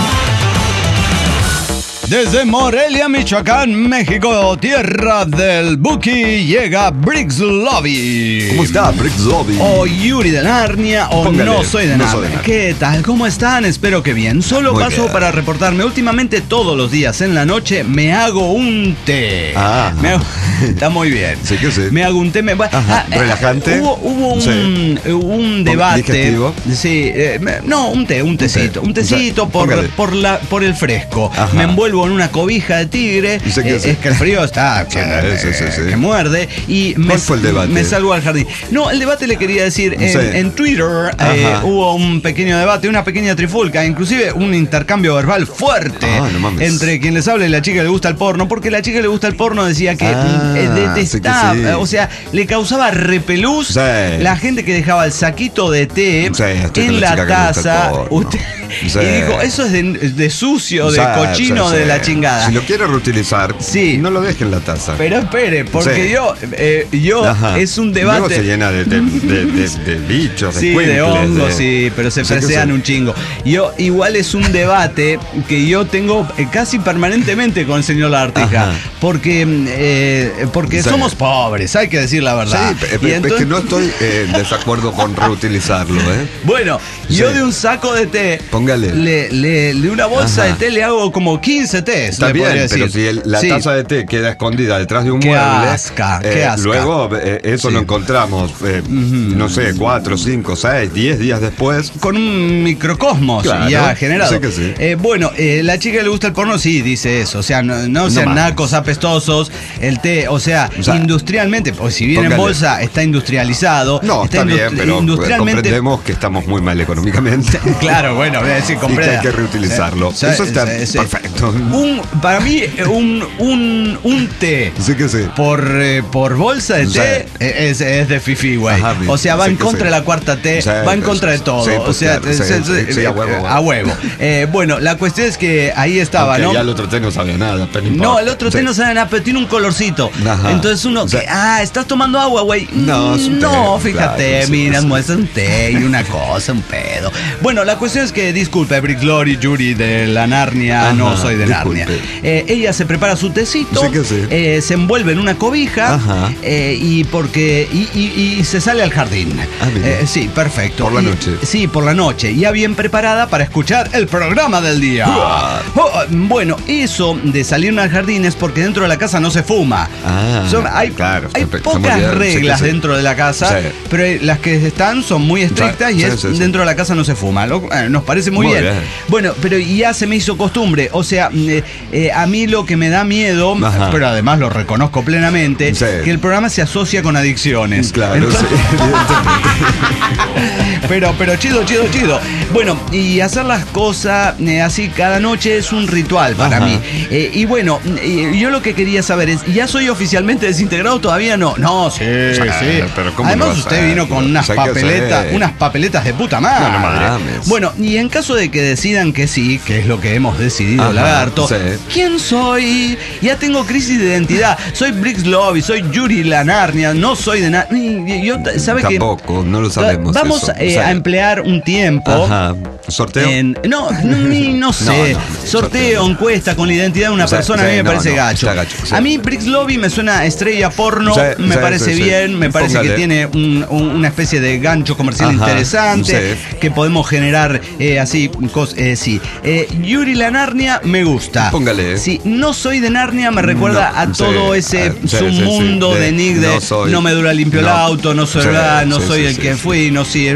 Desde Morelia, Michoacán, México, tierra del Buki, llega Briggs Lobby. ¿Cómo está Briggs Lobby? O Yuri de Narnia, o Póngale, No Soy de Narnia. ¿Qué tal? ¿Cómo están? Espero que bien. Solo muy paso bien para reportarme. Últimamente, todos los días en la noche, me hago un té. Está muy bien. Sí que sí. Me hago un té. Relajante. Hubo un debate. ¿Digestivo? Sí. Un tecito. Un tecito por el fresco. Me envuelvo en una cobija de tigre. Es que el frío está que muerde. Y ¿cuál fue el debate? Me salgo al jardín. No, el debate le quería decir, en Twitter hubo un pequeño debate, una pequeña trifulca, inclusive un intercambio verbal fuerte entre quien les habla y la chica que le gusta el porno, porque la chica que le gusta el porno decía que detestaba, o sea, le causaba repelús la gente que dejaba el saquito de té en la taza. Y dijo, eso es de sucio, de cochino, de la chingada. Si lo quiere reutilizar, sí, no lo deje en la taza. Pero espere, porque yo es un debate. Luego se llena de bichos, sí, de hongos, sí, pero se fresean un chingo. Yo igual es un debate que yo tengo casi permanentemente con el señor Lagartija, porque somos pobres, hay que decir la verdad. Sí, es que no estoy en desacuerdo con reutilizarlo, ¿eh? Bueno, yo de un saco de té, póngale, de una bolsa de té le hago como 15 tés. Está bien, pero si la taza de té queda escondida detrás de un mueble, qué asca. Luego eso lo encontramos, no sé, 4, 5, 6, 10 días después. Con un microcosmos ya generado. Sí que sí. Bueno, la chica le gusta el porno, sí, dice eso. O sea, no sean nacos, apestosos. El té, o sea, industrialmente, pues si viene en bolsa, está industrializado. No, está bien, pero comprendemos que estamos muy mal económicamente. Claro, bueno, voy a decir, y que hay que reutilizarlo. Eso está perfecto. Para mí, un té por bolsa de té es de fifi, güey. O sea, va en contra de la cuarta T, va en contra de todo. O sea, a huevo. Bueno, la cuestión es que ahí estaba, aunque ¿no? Ya el otro té no sabía nada. No, el otro té no sabe nada, pero tiene un colorcito. Entonces uno estás tomando agua, güey. No, es un té. No, fíjate, claro, mira, es un té y una cosa, un pedo. Bueno, la cuestión es que, disculpe, Brick Glory, Yuri de la Narnia, no soy de Narnia. Ella se prepara su tecito, se envuelve en una cobija y se sale al jardín. Sí, perfecto. Por la noche. Sí, por la noche. Ya bien preparada para escuchar el programa del día. Bueno, eso de salir al jardín es porque dentro de la casa no se fuma. Hay pocas reglas dentro de la casa, pero las que están son muy estrictas y dentro de la casa no se fuma. Nos parece muy bien. Bueno, pero ya se me hizo costumbre. O sea, a mí lo que me da miedo, pero además lo reconozco plenamente, que el programa se asocia con adicciones. Claro, entonces, pero chido. Bueno, y hacer las cosas así cada noche es un ritual para mí. Y bueno, yo lo que quería saber es, ¿ya soy oficialmente desintegrado? Todavía no. No, sí. Pero ¿cómo además usted vino con unas papeletas de puta madre. Bueno, y en caso de que decidan que sí, que es lo que hemos decidido, Lagarto, ¿quién soy? Ya tengo crisis de identidad. Soy Brix Lobby, soy Yuri la Narnia, no soy de Narnia. ¿Sabe qué? Tampoco, no lo sabemos. Vamos a emplear un tiempo. ¿Sorteo? No sé. Sorteo, encuesta con la identidad de una persona, a mí me parece gacho. A mí Brix Lobby me suena estrella porno, me parece bien, me parece que tiene una especie de gancho comercial interesante, que podemos generar así. Yuri la Narnia me gusta. Póngale. Sí, no soy de Narnia, me recuerda a todo ese submundo de Nick de no me dura limpio el auto, no soy el que fui, no soy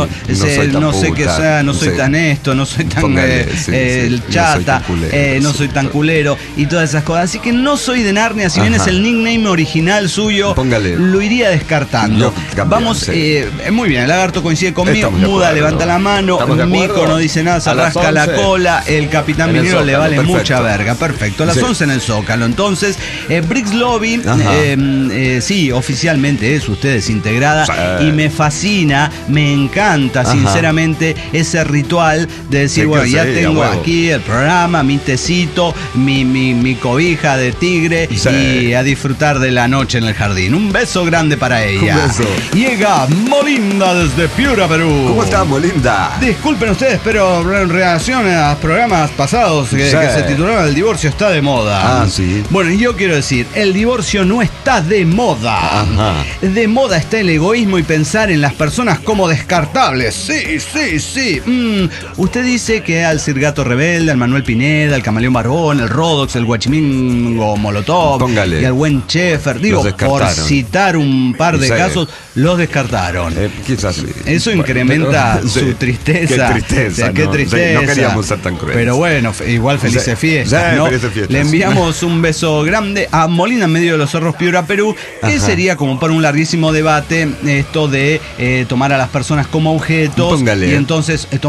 tan esto, no soy tan chata, no soy tan culero y todas esas cosas. Así que no soy de Narnia, si bien es el nickname original suyo, lo iría descartando. Vamos, muy bien, el Lagarto coincide conmigo, Muda levanta la mano, Mico no dice nada, se rasca la cola, el Capitán Minero le vale mucha verga. Perfecto, a las 11 en el Zócalo. Entonces, Brix Lobby, sí, oficialmente es usted desintegrada y me fascina, me encanta sinceramente ese ritual de decir, bueno, ya tengo aquí el programa, mi tecito, mi cobija de tigre y a disfrutar de la noche en el jardín. Un beso grande para ella. Un beso. Llega Molinda desde Piura, Perú. ¿Cómo está, Molinda? Disculpen ustedes, pero en relación a los programas pasados que se titularon El divorcio está de moda. Bueno, yo quiero decir, el divorcio no está de moda. De moda está el egoísmo y pensar en las personas como descartables. Sí. Usted dice que al Sir Gato Rebelde, al Manuel Pineda, al Camaleón Barbón, el Rodox, el Guachimingo Molotov y al buen Sheffer, digo, por citar un par de casos, los descartaron. Quizás sí. Eso incrementa su tristeza. Qué tristeza. No queríamos ser tan crueles. Pero bueno, igual felices fiestas, ¿no? Le enviamos un beso grande a Molina en medio de los Cerros Piura, Perú, que sería como para un larguísimo debate esto de tomar a las personas como objetos y entonces tomar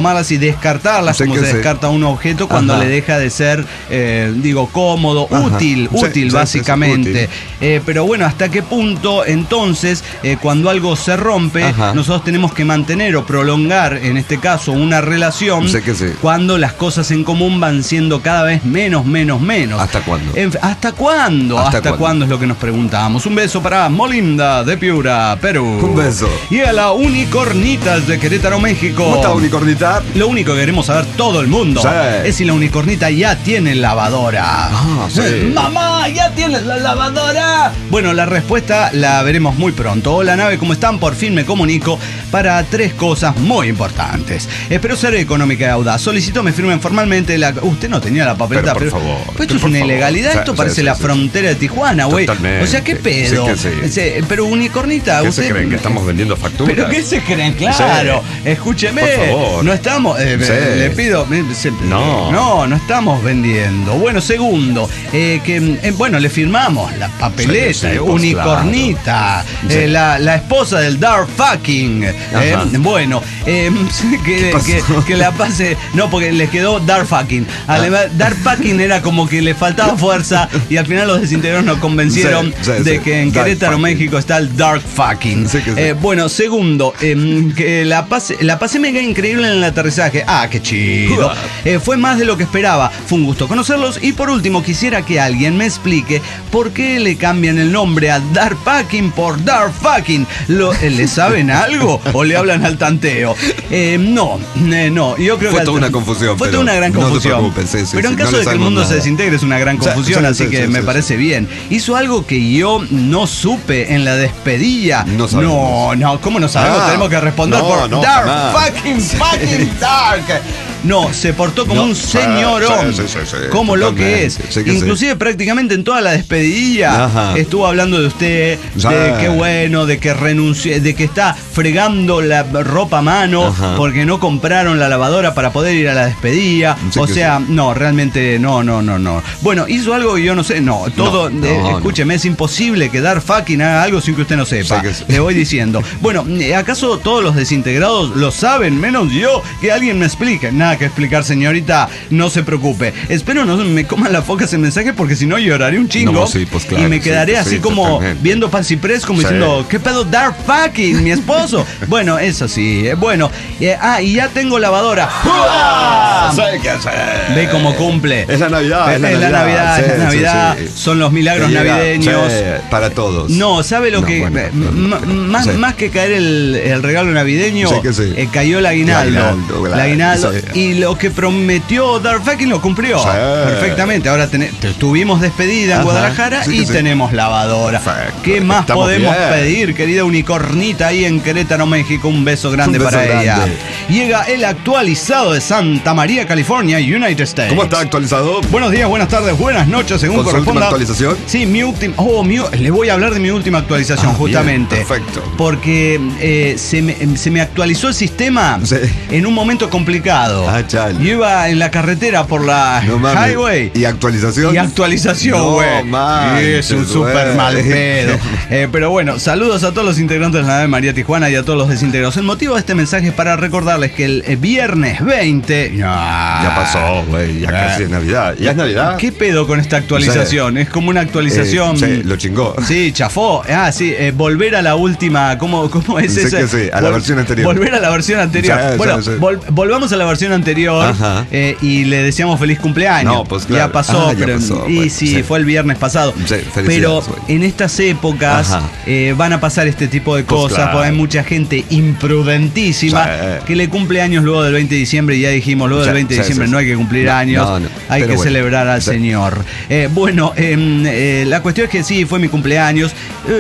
tomarlas y descartarlas, como se descarta un objeto cuando le deja de ser, cómodo, útil, básicamente. Pero bueno, ¿hasta qué punto entonces, cuando algo se rompe, nosotros tenemos que mantener o prolongar, en este caso, una relación cuando las cosas en común van siendo cada vez menos? ¿Hasta cuándo? ¿Hasta cuándo? ¿Hasta cuándo es lo que nos preguntamos? Un beso para Molinda de Piura, Perú. Un beso. Y a la Unicornitas de Querétaro, México. ¿Cómo está, Unicornita? Lo único que queremos saber todo el mundo es si la Unicornita ya tiene lavadora. ¡Mamá, ya tienes la lavadora! Bueno, la respuesta la veremos muy pronto. Hola, nave, ¿cómo están? Por fin me comunico para 3 cosas muy importantes. Espero ser económica y audaz. Solicito me firmen formalmente la... Usted no tenía la papeleta, pero por favor. Esto es una ilegalidad. Esto parece la frontera de Tijuana, güey. O sea, ¿qué pedo? Pero Unicornita, ¿qué usted... se creen? ¿Que estamos vendiendo facturas? ¿Pero qué se creen? Claro. Escúcheme. Por favor. No estamos... le pido... No estamos vendiendo. Bueno, segundo, le firmamos la papeleta. Unicornita. Claro. La esposa del Dark Fucking. Que la pase... No, porque le quedó Dark Fucking. Dark Fucking era como que le faltaba fuerza y al final los desintegradores nos convencieron de que en Querétaro, México, está el Dark Fucking. Segundo, que la pasé mega increíble en el aterrizaje. ¡Qué chido! Fue más de lo que esperaba. Fue un gusto conocerlos. Y por último, quisiera que alguien me explique por qué le cambian el nombre a Dark Fucking por Dark Fucking. ¿Le saben algo o le hablan al tanteo? No. Yo creo fue toda una confusión. Fue toda una gran confusión. No te preocupes, pero en caso de que el mundo se desintegre es una gran confusión, así que me parece bien. Hizo algo que yo no supe en la despedida. No sabemos. No, ¿cómo no sabemos? Tenemos que responder por Dark fucking Dark. No, se portó como un señorón, como lo que es. Inclusive prácticamente en toda la despedida estuvo hablando de usted, de qué bueno, de que renunció, de que está fregando la ropa a mano porque no compraron la lavadora para poder ir a la despedida. No, realmente no. Bueno, hizo algo que yo no sé. Escúcheme, es imposible que Dark Fucking haga algo sin que usted no sepa. Le voy diciendo. Bueno, ¿acaso todos los desintegrados lo saben, menos yo? Que alguien me explique. Nada que explicar, señorita, no se preocupe. Espero no me coman la foca ese mensaje porque si no lloraré un chingo y me quedaré así como viendo Fancy Press como diciendo, ¿qué pedo Dark Fucking, mi esposo? Bueno, eso sí. Y ya tengo lavadora. Ve cómo cumple. Es la Navidad. Es la Navidad. Son los milagros navideños. Para todos. No, ¿sabe lo que? Más que caer el regalo navideño, cayó el aguinaldo. El aguinaldo. Y lo que prometió Dark Fucking lo cumplió perfectamente. Ahora tuvimos despedida en Guadalajara y tenemos lavadora. Perfecto. ¿Qué más podemos pedir, querida Unicornita, ahí en Querétaro, México? Un beso grande para ella. Llega el actualizado de Santa María, California, United States. ¿Cómo está actualizado? Buenos días, buenas tardes, buenas noches, según corresponda. ¿Con su última actualización? Sí, le voy a hablar de mi última actualización, justamente. Bien, perfecto. Porque se me actualizó el sistema en un momento complicado. Yo iba en la carretera por la highway. ¿Y actualización? güey. Es un súper mal pedo. Pero bueno, saludos a todos los integrantes de la nave María Tijuana y a todos los desintegrados. El motivo de este mensaje es para recordarles que el viernes 20... Ya pasó, güey. Ya casi es Navidad. ¿Ya es Navidad? ¿Qué pedo con esta actualización? Es como una actualización... lo chingó. Sí, chafó. Volver a la última... ¿Cómo es eso? A la versión anterior. Volver a la versión anterior. Volvamos a la versión anterior y le deseamos feliz cumpleaños. No, pues claro. Ya pasó. Fue el viernes pasado. Pero en estas épocas van a pasar este tipo de cosas, porque hay mucha gente imprudentísima que le cumple años luego del 20 de diciembre y ya dijimos, luego del 20 de diciembre no hay que cumplir años, hay que celebrar al Señor. La cuestión es que sí, fue mi cumpleaños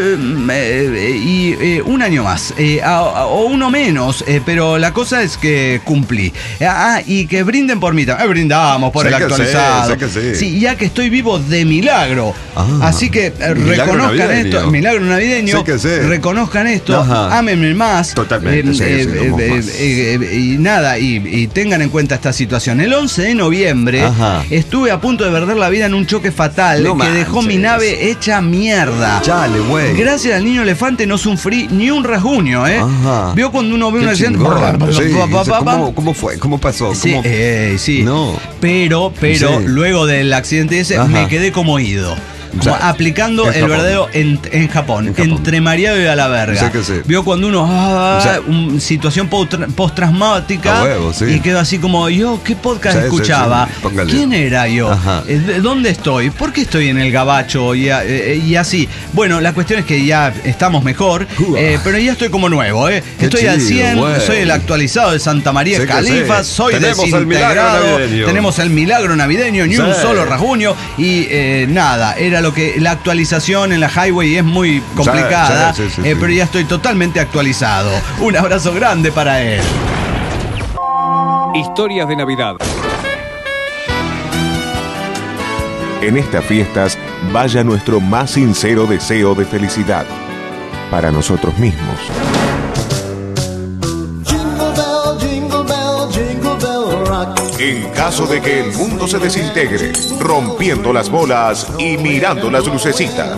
y un año más, o uno menos, pero la cosa es que cumplí. Y que brinden por mí también. Brindamos por el actualizado. Sí, ya que estoy vivo de milagro. Así que reconozcan esto. Milagro navideño. Reconozcan esto. Ámenme más. Totalmente. Y nada, y tengan en cuenta esta situación. El 11 de noviembre estuve a punto de perder la vida en un choque fatal que dejó mi nave hecha mierda. güey. Gracias al niño elefante no sufrí ni un rasguño, ¿eh? Ajá. Vio cuando uno ve un Qué accidente. chingón. Sí, ¿cómo fue? ¿Cómo pasó? Sí, ¿Cómo? sí. No. Pero Sí. luego del accidente ese Ajá. me quedé como ido. O sea, aplicando en el Japón. verdadero en Japón, entre mareado y a la verga. Sí que sí. Vio cuando uno, situación postraumática, A huevo, sí. y quedó así como, yo, ¿qué podcast Sí, escuchaba? sí, póngale. ¿Quién era yo? Ajá. ¿Dónde estoy? ¿Por qué estoy en el gabacho? Y así. Bueno, la cuestión es que ya estamos mejor, pero ya estoy como nuevo, ¿eh? Qué Estoy al chido, 100, güey. soy el actualizado de Santa María Sí que Califa, sí. soy Tenemos el milagro desintegrado, navideño. tenemos el milagro navideño, ni un Sí. solo rasguño, y nada, era lo que la actualización en la highway es muy complicada, Sí, pero ya estoy totalmente actualizado. Un abrazo grande para él. Historias de Navidad. En estas fiestas, vaya nuestro más sincero deseo de felicidad para nosotros mismos. En caso de que el mundo se desintegre, rompiendo las bolas y mirando las lucecitas.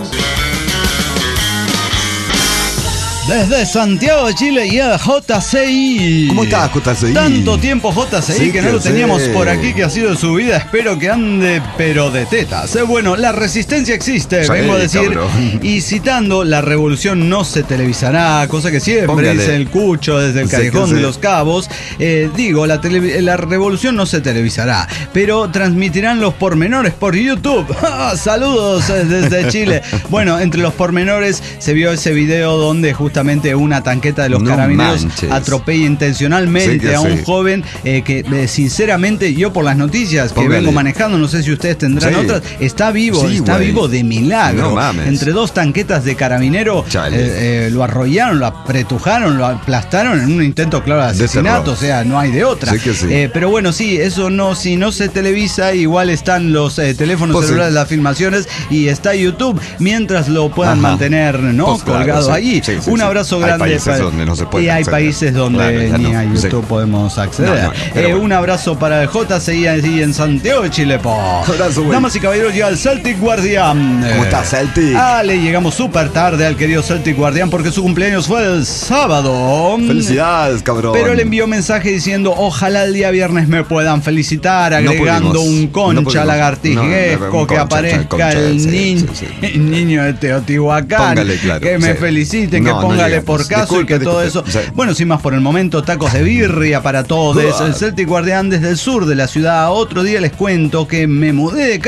Desde Santiago de Chile y a JCI. ¿Cómo estás, JCI? Tanto tiempo JCI Sí que no que lo teníamos sí. por aquí, que ha sido su vida. Espero que ande, pero de tetas. Bueno, la resistencia existe, Sí, vengo a decir. cabrón. Y citando, la revolución no se televisará, cosa que siempre Póngale. dice el Cucho desde el Sí, Callejón que de sí. los Cabos. Digo, la revolución no se televisará, pero transmitirán los pormenores por YouTube. Saludos desde Chile. Bueno, entre los pormenores se vio ese video donde justamente una tanqueta de los No carabineros manches. atropella intencionalmente Sí que a un sí. joven que sinceramente yo por las noticias que Póngale. vengo manejando, no sé si ustedes tendrán Sí. otras, está vivo, Sí, está güey. vivo de milagro. No mames. Entre dos tanquetas de carabinero Chale. lo arrollaron, lo apretujaron, lo aplastaron en un intento claro de asesinato, terror. o sea, no hay de otra. Sí que sí. Pero bueno, sí, eso no, si no se televisa, igual están los teléfonos Pues sí. celulares, las filmaciones, y está YouTube, mientras lo puedan Ajá. mantener, ¿no? Pues claro, colgado sí. allí. Sí, sí, Un sí. abrazo Hay grande. países donde no se puede y hay acceder. países donde Claro, ya ni no. a YouTube Sí. podemos acceder. No, pero bueno. Un abrazo para el JCI allí en Santiago de Chile. Abrazo, güey. Damas y caballeros, llega el Celtic Guardián. ¿Cómo estás, Celtic? Le llegamos súper tarde al querido Celtic Guardián porque su cumpleaños fue el sábado. Felicidades, cabrón. Pero él envió mensaje diciendo: ojalá el día viernes me puedan felicitar, agregando pudimos. un concha No pudimos. lagartijas Un que concha, aparezca concha, el, sí, niño, sí, sí. el niño de Teotihuacán. Póngale, claro, que me sí. feliciten, que No, no póngale llegamos. por caso y que Disculpe, todo disculpe. eso. Sí. Bueno, sin más por el momento, tacos de birria para todos. El Celtic Guardián desde el sur de la ciudad. Otro día les cuento que me mudé de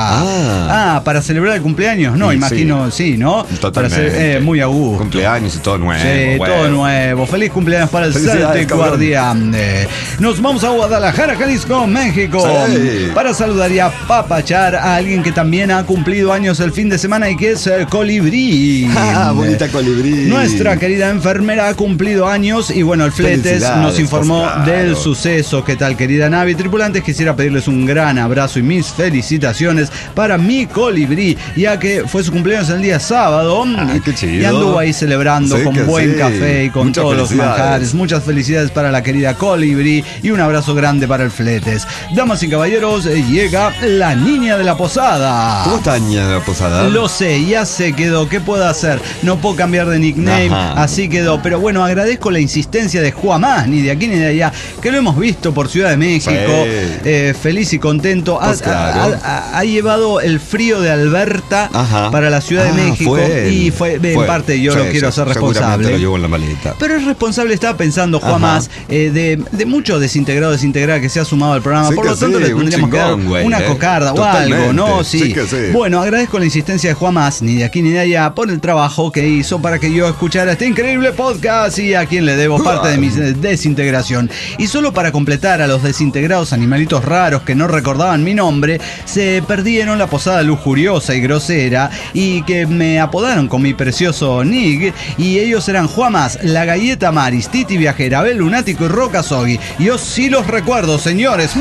casa. Para celebrar el cumpleaños. No, Sí, imagino, sí, ¿no? Totalmente. Para ser, muy a gusto. Cumpleaños y todo nuevo. Sí, güey. todo nuevo. Feliz cumpleaños para el Felicidades, Celtic cabrón. Guardián. Nos vamos a Guadalajara, Jalisco, México, Sí. para saludar y apapachar a alguien que también ha cumplido años el fin de semana y que es Colibrí. Bonita Colibrí. Nuestra querida enfermera ha cumplido años y bueno, el Fletes Felicidades, nos informó pues, claro. del suceso. ¿Qué tal, querida Navi? Tripulantes, quisiera pedirles un gran abrazo y mis felicitaciones para mi Colibrí, ya que fue su cumpleaños el día sábado. Qué chido. Y anduvo ahí celebrando Sí con que buen sí. café y con Muchas todos los felicidades. manjares. Muchas felicidades para la querida Colibrí y un abrazo grande para el Fletes. Damas y caballeros, llega la niña de la posada. ¿Cómo está, niña de la posada? Lo sé, ya se quedó. ¿Qué puedo hacer? No puedo cambiar de nickname, Ajá. así quedó. Pero bueno, agradezco la insistencia de Juamás, ni de aquí ni de allá, que lo hemos visto por Ciudad de México. Sí. Feliz y contento. Pues claro. Ha llevado el frío de Alberta Ajá. para la Ciudad de México. Fue él. Y fue, en parte yo Sí, lo quiero hacer seguramente responsable. lo llevo en la maleta. Pero es responsable, estaba pensando, Juan Ajá. Más, de mucho desintegrado, desintegrada que se ha sumado al programa. Sí Por que lo tanto, sí, le un tendríamos que dar chingón, güey, una cocarda o algo, Totalmente. ¿no? Sí. Sí que sí. Bueno, agradezco la insistencia de Juan Más, ni de aquí ni de allá, por el trabajo que hizo para que yo escuchara este increíble podcast y a quien le debo parte de mi desintegración. Y solo para completar a los desintegrados animalitos raros que no recordaban mi nombre, se perdieron la posada lujuriosa y grosera y que me apodaron con mi precioso Nig, y ellos eran Juamas, la Galleta Maris, Titi Viajera, Abel Lunático y Roca Sogui. Yo sí los recuerdo, señores.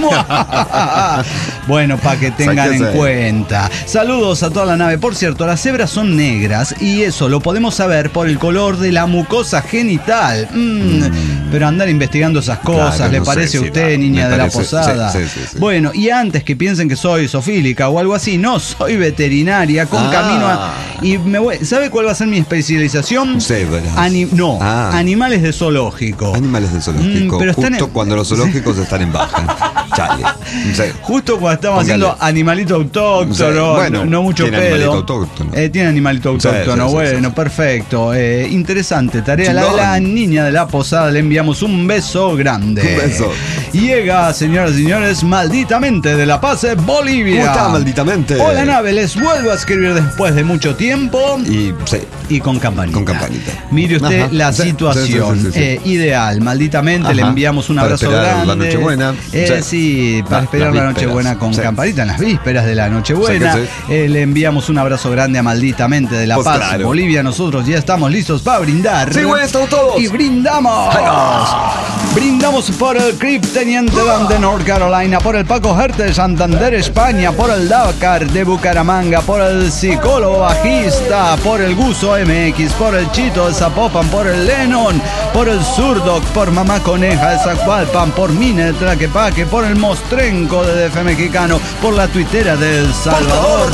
Bueno, para que tengan en cuenta. Saludos a toda la nave. Por cierto, las cebras son negras y eso lo podemos saber por el color dolor de la mucosa genital. Pero andar investigando esas cosas, Claro, ¿le no parece sé, a sí, usted, va, niña me de la parece, posada? sí. Bueno, y antes que piensen que soy zoofílica o algo así, no, soy veterinaria con camino a... Y ¿sabe cuál va a ser mi especialización? Sí, ¿verdad? Animales de zoológico. Animales de zoológico. pero están justo cuando los zoológicos están en baja. Chale. Sí. Justo cuando estamos haciendo animalito autóctono, Sí, bueno, no mucho tiene pedo. animalito autóctono. Tiene animalito autóctono, Sí, bueno, sí. perfecto. Interesante tarea. Chingón. La niña de la posada, le enviamos un beso grande. Un beso. Llega, señoras y señores, malditamente de La Paz, Bolivia. ¿Cómo está, malditamente? Hola, nave, les vuelvo a escribir después de mucho tiempo. Y con campanita. Con campanita. Mire usted Ajá. la Sí, situación. sí. Ideal, malditamente. Le Ajá. enviamos un Para abrazo esperar grande. la Nochebuena. Sí, para esperar la las Nochebuena vísperas. con Sí. campanita, en las vísperas de la Nochebuena. Sí. Le enviamos un abrazo grande a Malditamente de La Pues Paz, claro. Bolivia. Nosotros ya estamos listos para brindar. Sí, güey, estamos todos. Y brindamos. Brindamos por el Crip Teniente Dan de North Carolina, por el Paco Hertz de Santander, España, por el Dakar de Bucaramanga, por el Psicólogo Bajista, por el Guso MX, por el Chito de Zapopan, por el Lennon, por el Zurdoc, por Mamá Coneja de Zacualpan, por Mine de Tlaquepaque, por el Mostrenco de DF Mexicano, por la tuitera de El Salvador.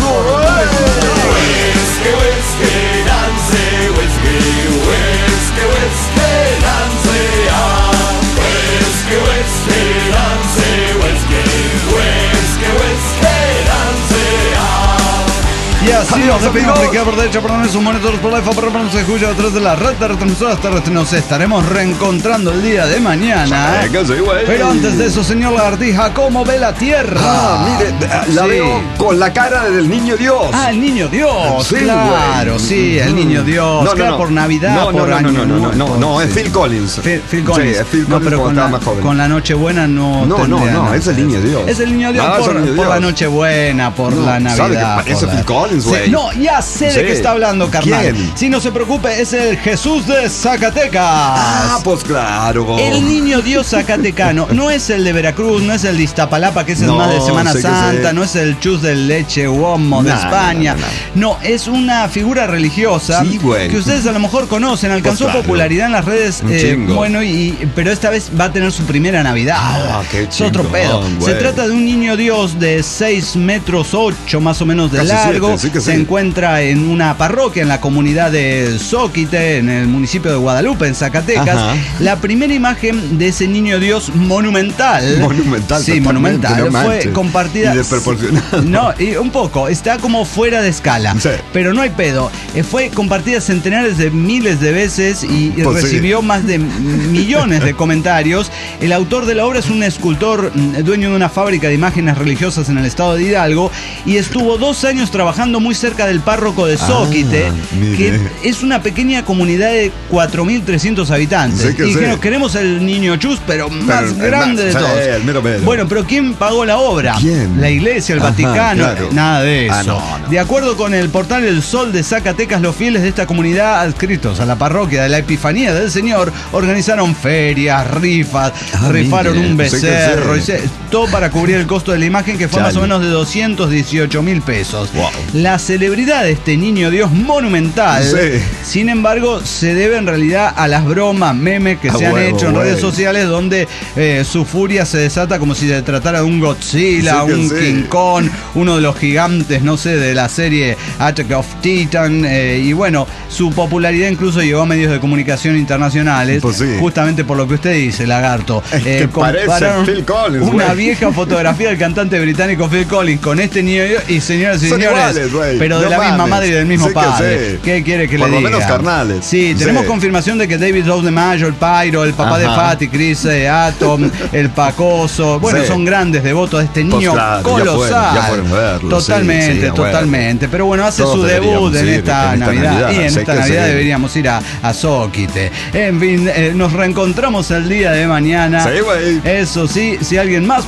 Y así nos despedimos de por derecha, por donde sus monitores por la IFA, por nos escucha a través de la red de retransmisoras terrestres. Nos estaremos reencontrando el día de mañana. Pero antes de eso, señor Lagartija, ¿cómo ve la Tierra? Mire, la veo con la cara del niño Dios. El niño Dios, Sí, claro, güey. sí, el niño Dios. Claro, por Navidad, por Año Nuevo. No, es Phil Collins. Phil Collins. Sí, es Phil No, Collins pero cuando estaba más joven. con la Nochebuena no. No, es el niño Dios. Es el niño Dios Ah, es el niño por la Dios. Nochebuena, por la Navidad. ¿Sabe que parece por Phil Collins, güey? Sí, no, ya sé de qué está hablando, carnal. ¿Quién? Si no se preocupe, es el Jesús de Zacatecas. Pues claro. El niño Dios zacatecano no es el de Veracruz, no es el de Iztapalapa, que es el No, más de Semana sé que Santa, sé. no es el chus del leche Uomo de España. No, es una figura religiosa Sí, güey. que ustedes a lo mejor conocen, alcanzó claro. popularidad en las redes, Un chingo. bueno, pero esta vez va a tener su primera Navidad. Qué Es otro chingón, pedo. güey. Se trata de un niño Dios de 6 metros 8 más o menos de Casi largo. 7, sí que Se sí. encuentra en una parroquia en la comunidad de Zóquite, en el municipio de Guadalupe, en Zacatecas. Ajá. La primera imagen de ese niño Dios monumental. Monumental, Sí, totalmente, monumental. no Fue manches. compartida. Y desproporcionado. No, y un poco. Está como fuera de escala. Sí. Pero no hay pedo. Fue compartida centenares de miles de veces y Pues sí. recibió más de millones de comentarios. El autor de la obra es un escultor dueño de una fábrica de imágenes religiosas en el estado de Hidalgo y estuvo 2 años trabajando muy cerca del párroco de Zóquite, mire. que es una pequeña comunidad de 4.300 habitantes. Sí que y dijeron, sí. queremos el niño chus, pero más el grande más- de sí, todos. el mero mero. Bueno, pero ¿quién pagó la obra? ¿Quién? La iglesia, el Ajá, Vaticano, claro. nada de eso. No. De acuerdo con el portal El Sol de Zacatecas, los fieles de esta comunidad adscritos a la parroquia de la Epifanía del Señor organizaron ferias, rifas, rifaron mire, un sí que becerro, sí. todo para cubrir el costo de la imagen, que fue Chale. más o menos de 218.000 pesos. Wow. La celebridad de este niño Dios monumental, Sí. sin embargo, se debe en realidad a las bromas, memes que A se han huevo, hecho en güey. redes sociales, donde su furia se desata como si se tratara de un Godzilla, Sí que un sí. King Kong, uno de los gigantes, no sé, de la serie Attack of Titan. Y bueno, su popularidad incluso llegó a medios de comunicación internacionales, Pues sí. justamente por lo que usted dice, Lagarto. Es que parece compararon Phil Collins, una güey. vieja fotografía del cantante británico Phil Collins con este niño y señoras y Son señores, iguales, güey. pero de No la misma mames. madre y del mismo Sí que padre. sí. ¿Qué quiere que Por le lo diga? menos carnales. Sí, tenemos Sí. confirmación de que David Rose de Mayo, el Pyro, el papá de Ajá. Fati, Chris Atom, el Pacoso, bueno, Sí. son grandes devotos de este Pues niño claro, colosal. ya fueron a verlo, totalmente, sí, sí, a totalmente. Pero bueno, hace Todos su debut deberíamos en ir esta Navidad. Y en sí esta que Navidad sí. deberíamos ir a Zóquite. En fin, nos reencontramos el día de mañana. Sí, güey. Eso sí, si alguien más por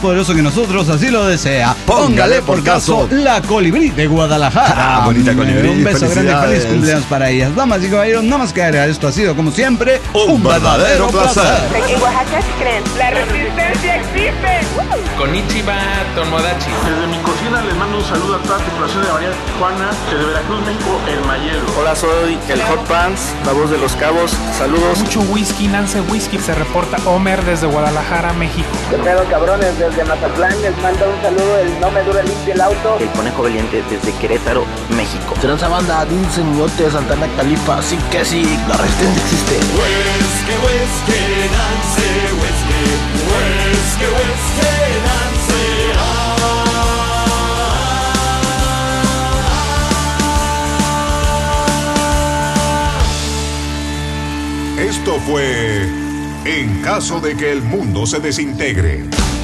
poderoso que nosotros, así lo desea. Póngale por caso la Colibrí de Guadalajara. Bonita Colibrí. Un beso grande y feliz Felicidades. cumpleaños para ellas. Damas y caballeros, nada más que agregar, esto ha sido como siempre Un verdadero placer. ¿En Oaxaca qué creen? ¡La resistencia existe! Konnichiwa, Tomodachi. Desde mi cocina les mando un saludo a toda la tripulación de María Tijuana, desde Veracruz, México, El Mayero. Hola, soy el Hot Pants, la voz de Los Cabos. Saludos. Mucho whisky, Nance Whisky. Se reporta Homer desde Guadalajara, México. ¿Qué pedo, cabrones? Desde Mazatlán les mando un saludo. El No Me Dura Limpia el Auto. El Conejo Valiente desde Querétaro, México. Transa banda, Dinse Ñote, Santana Califa. Sí que sí, la resistencia existe. Whisky, whisky, Nance Whisky. Whisky, whisky, Nance. Esto fue En caso de que el mundo se desintegre.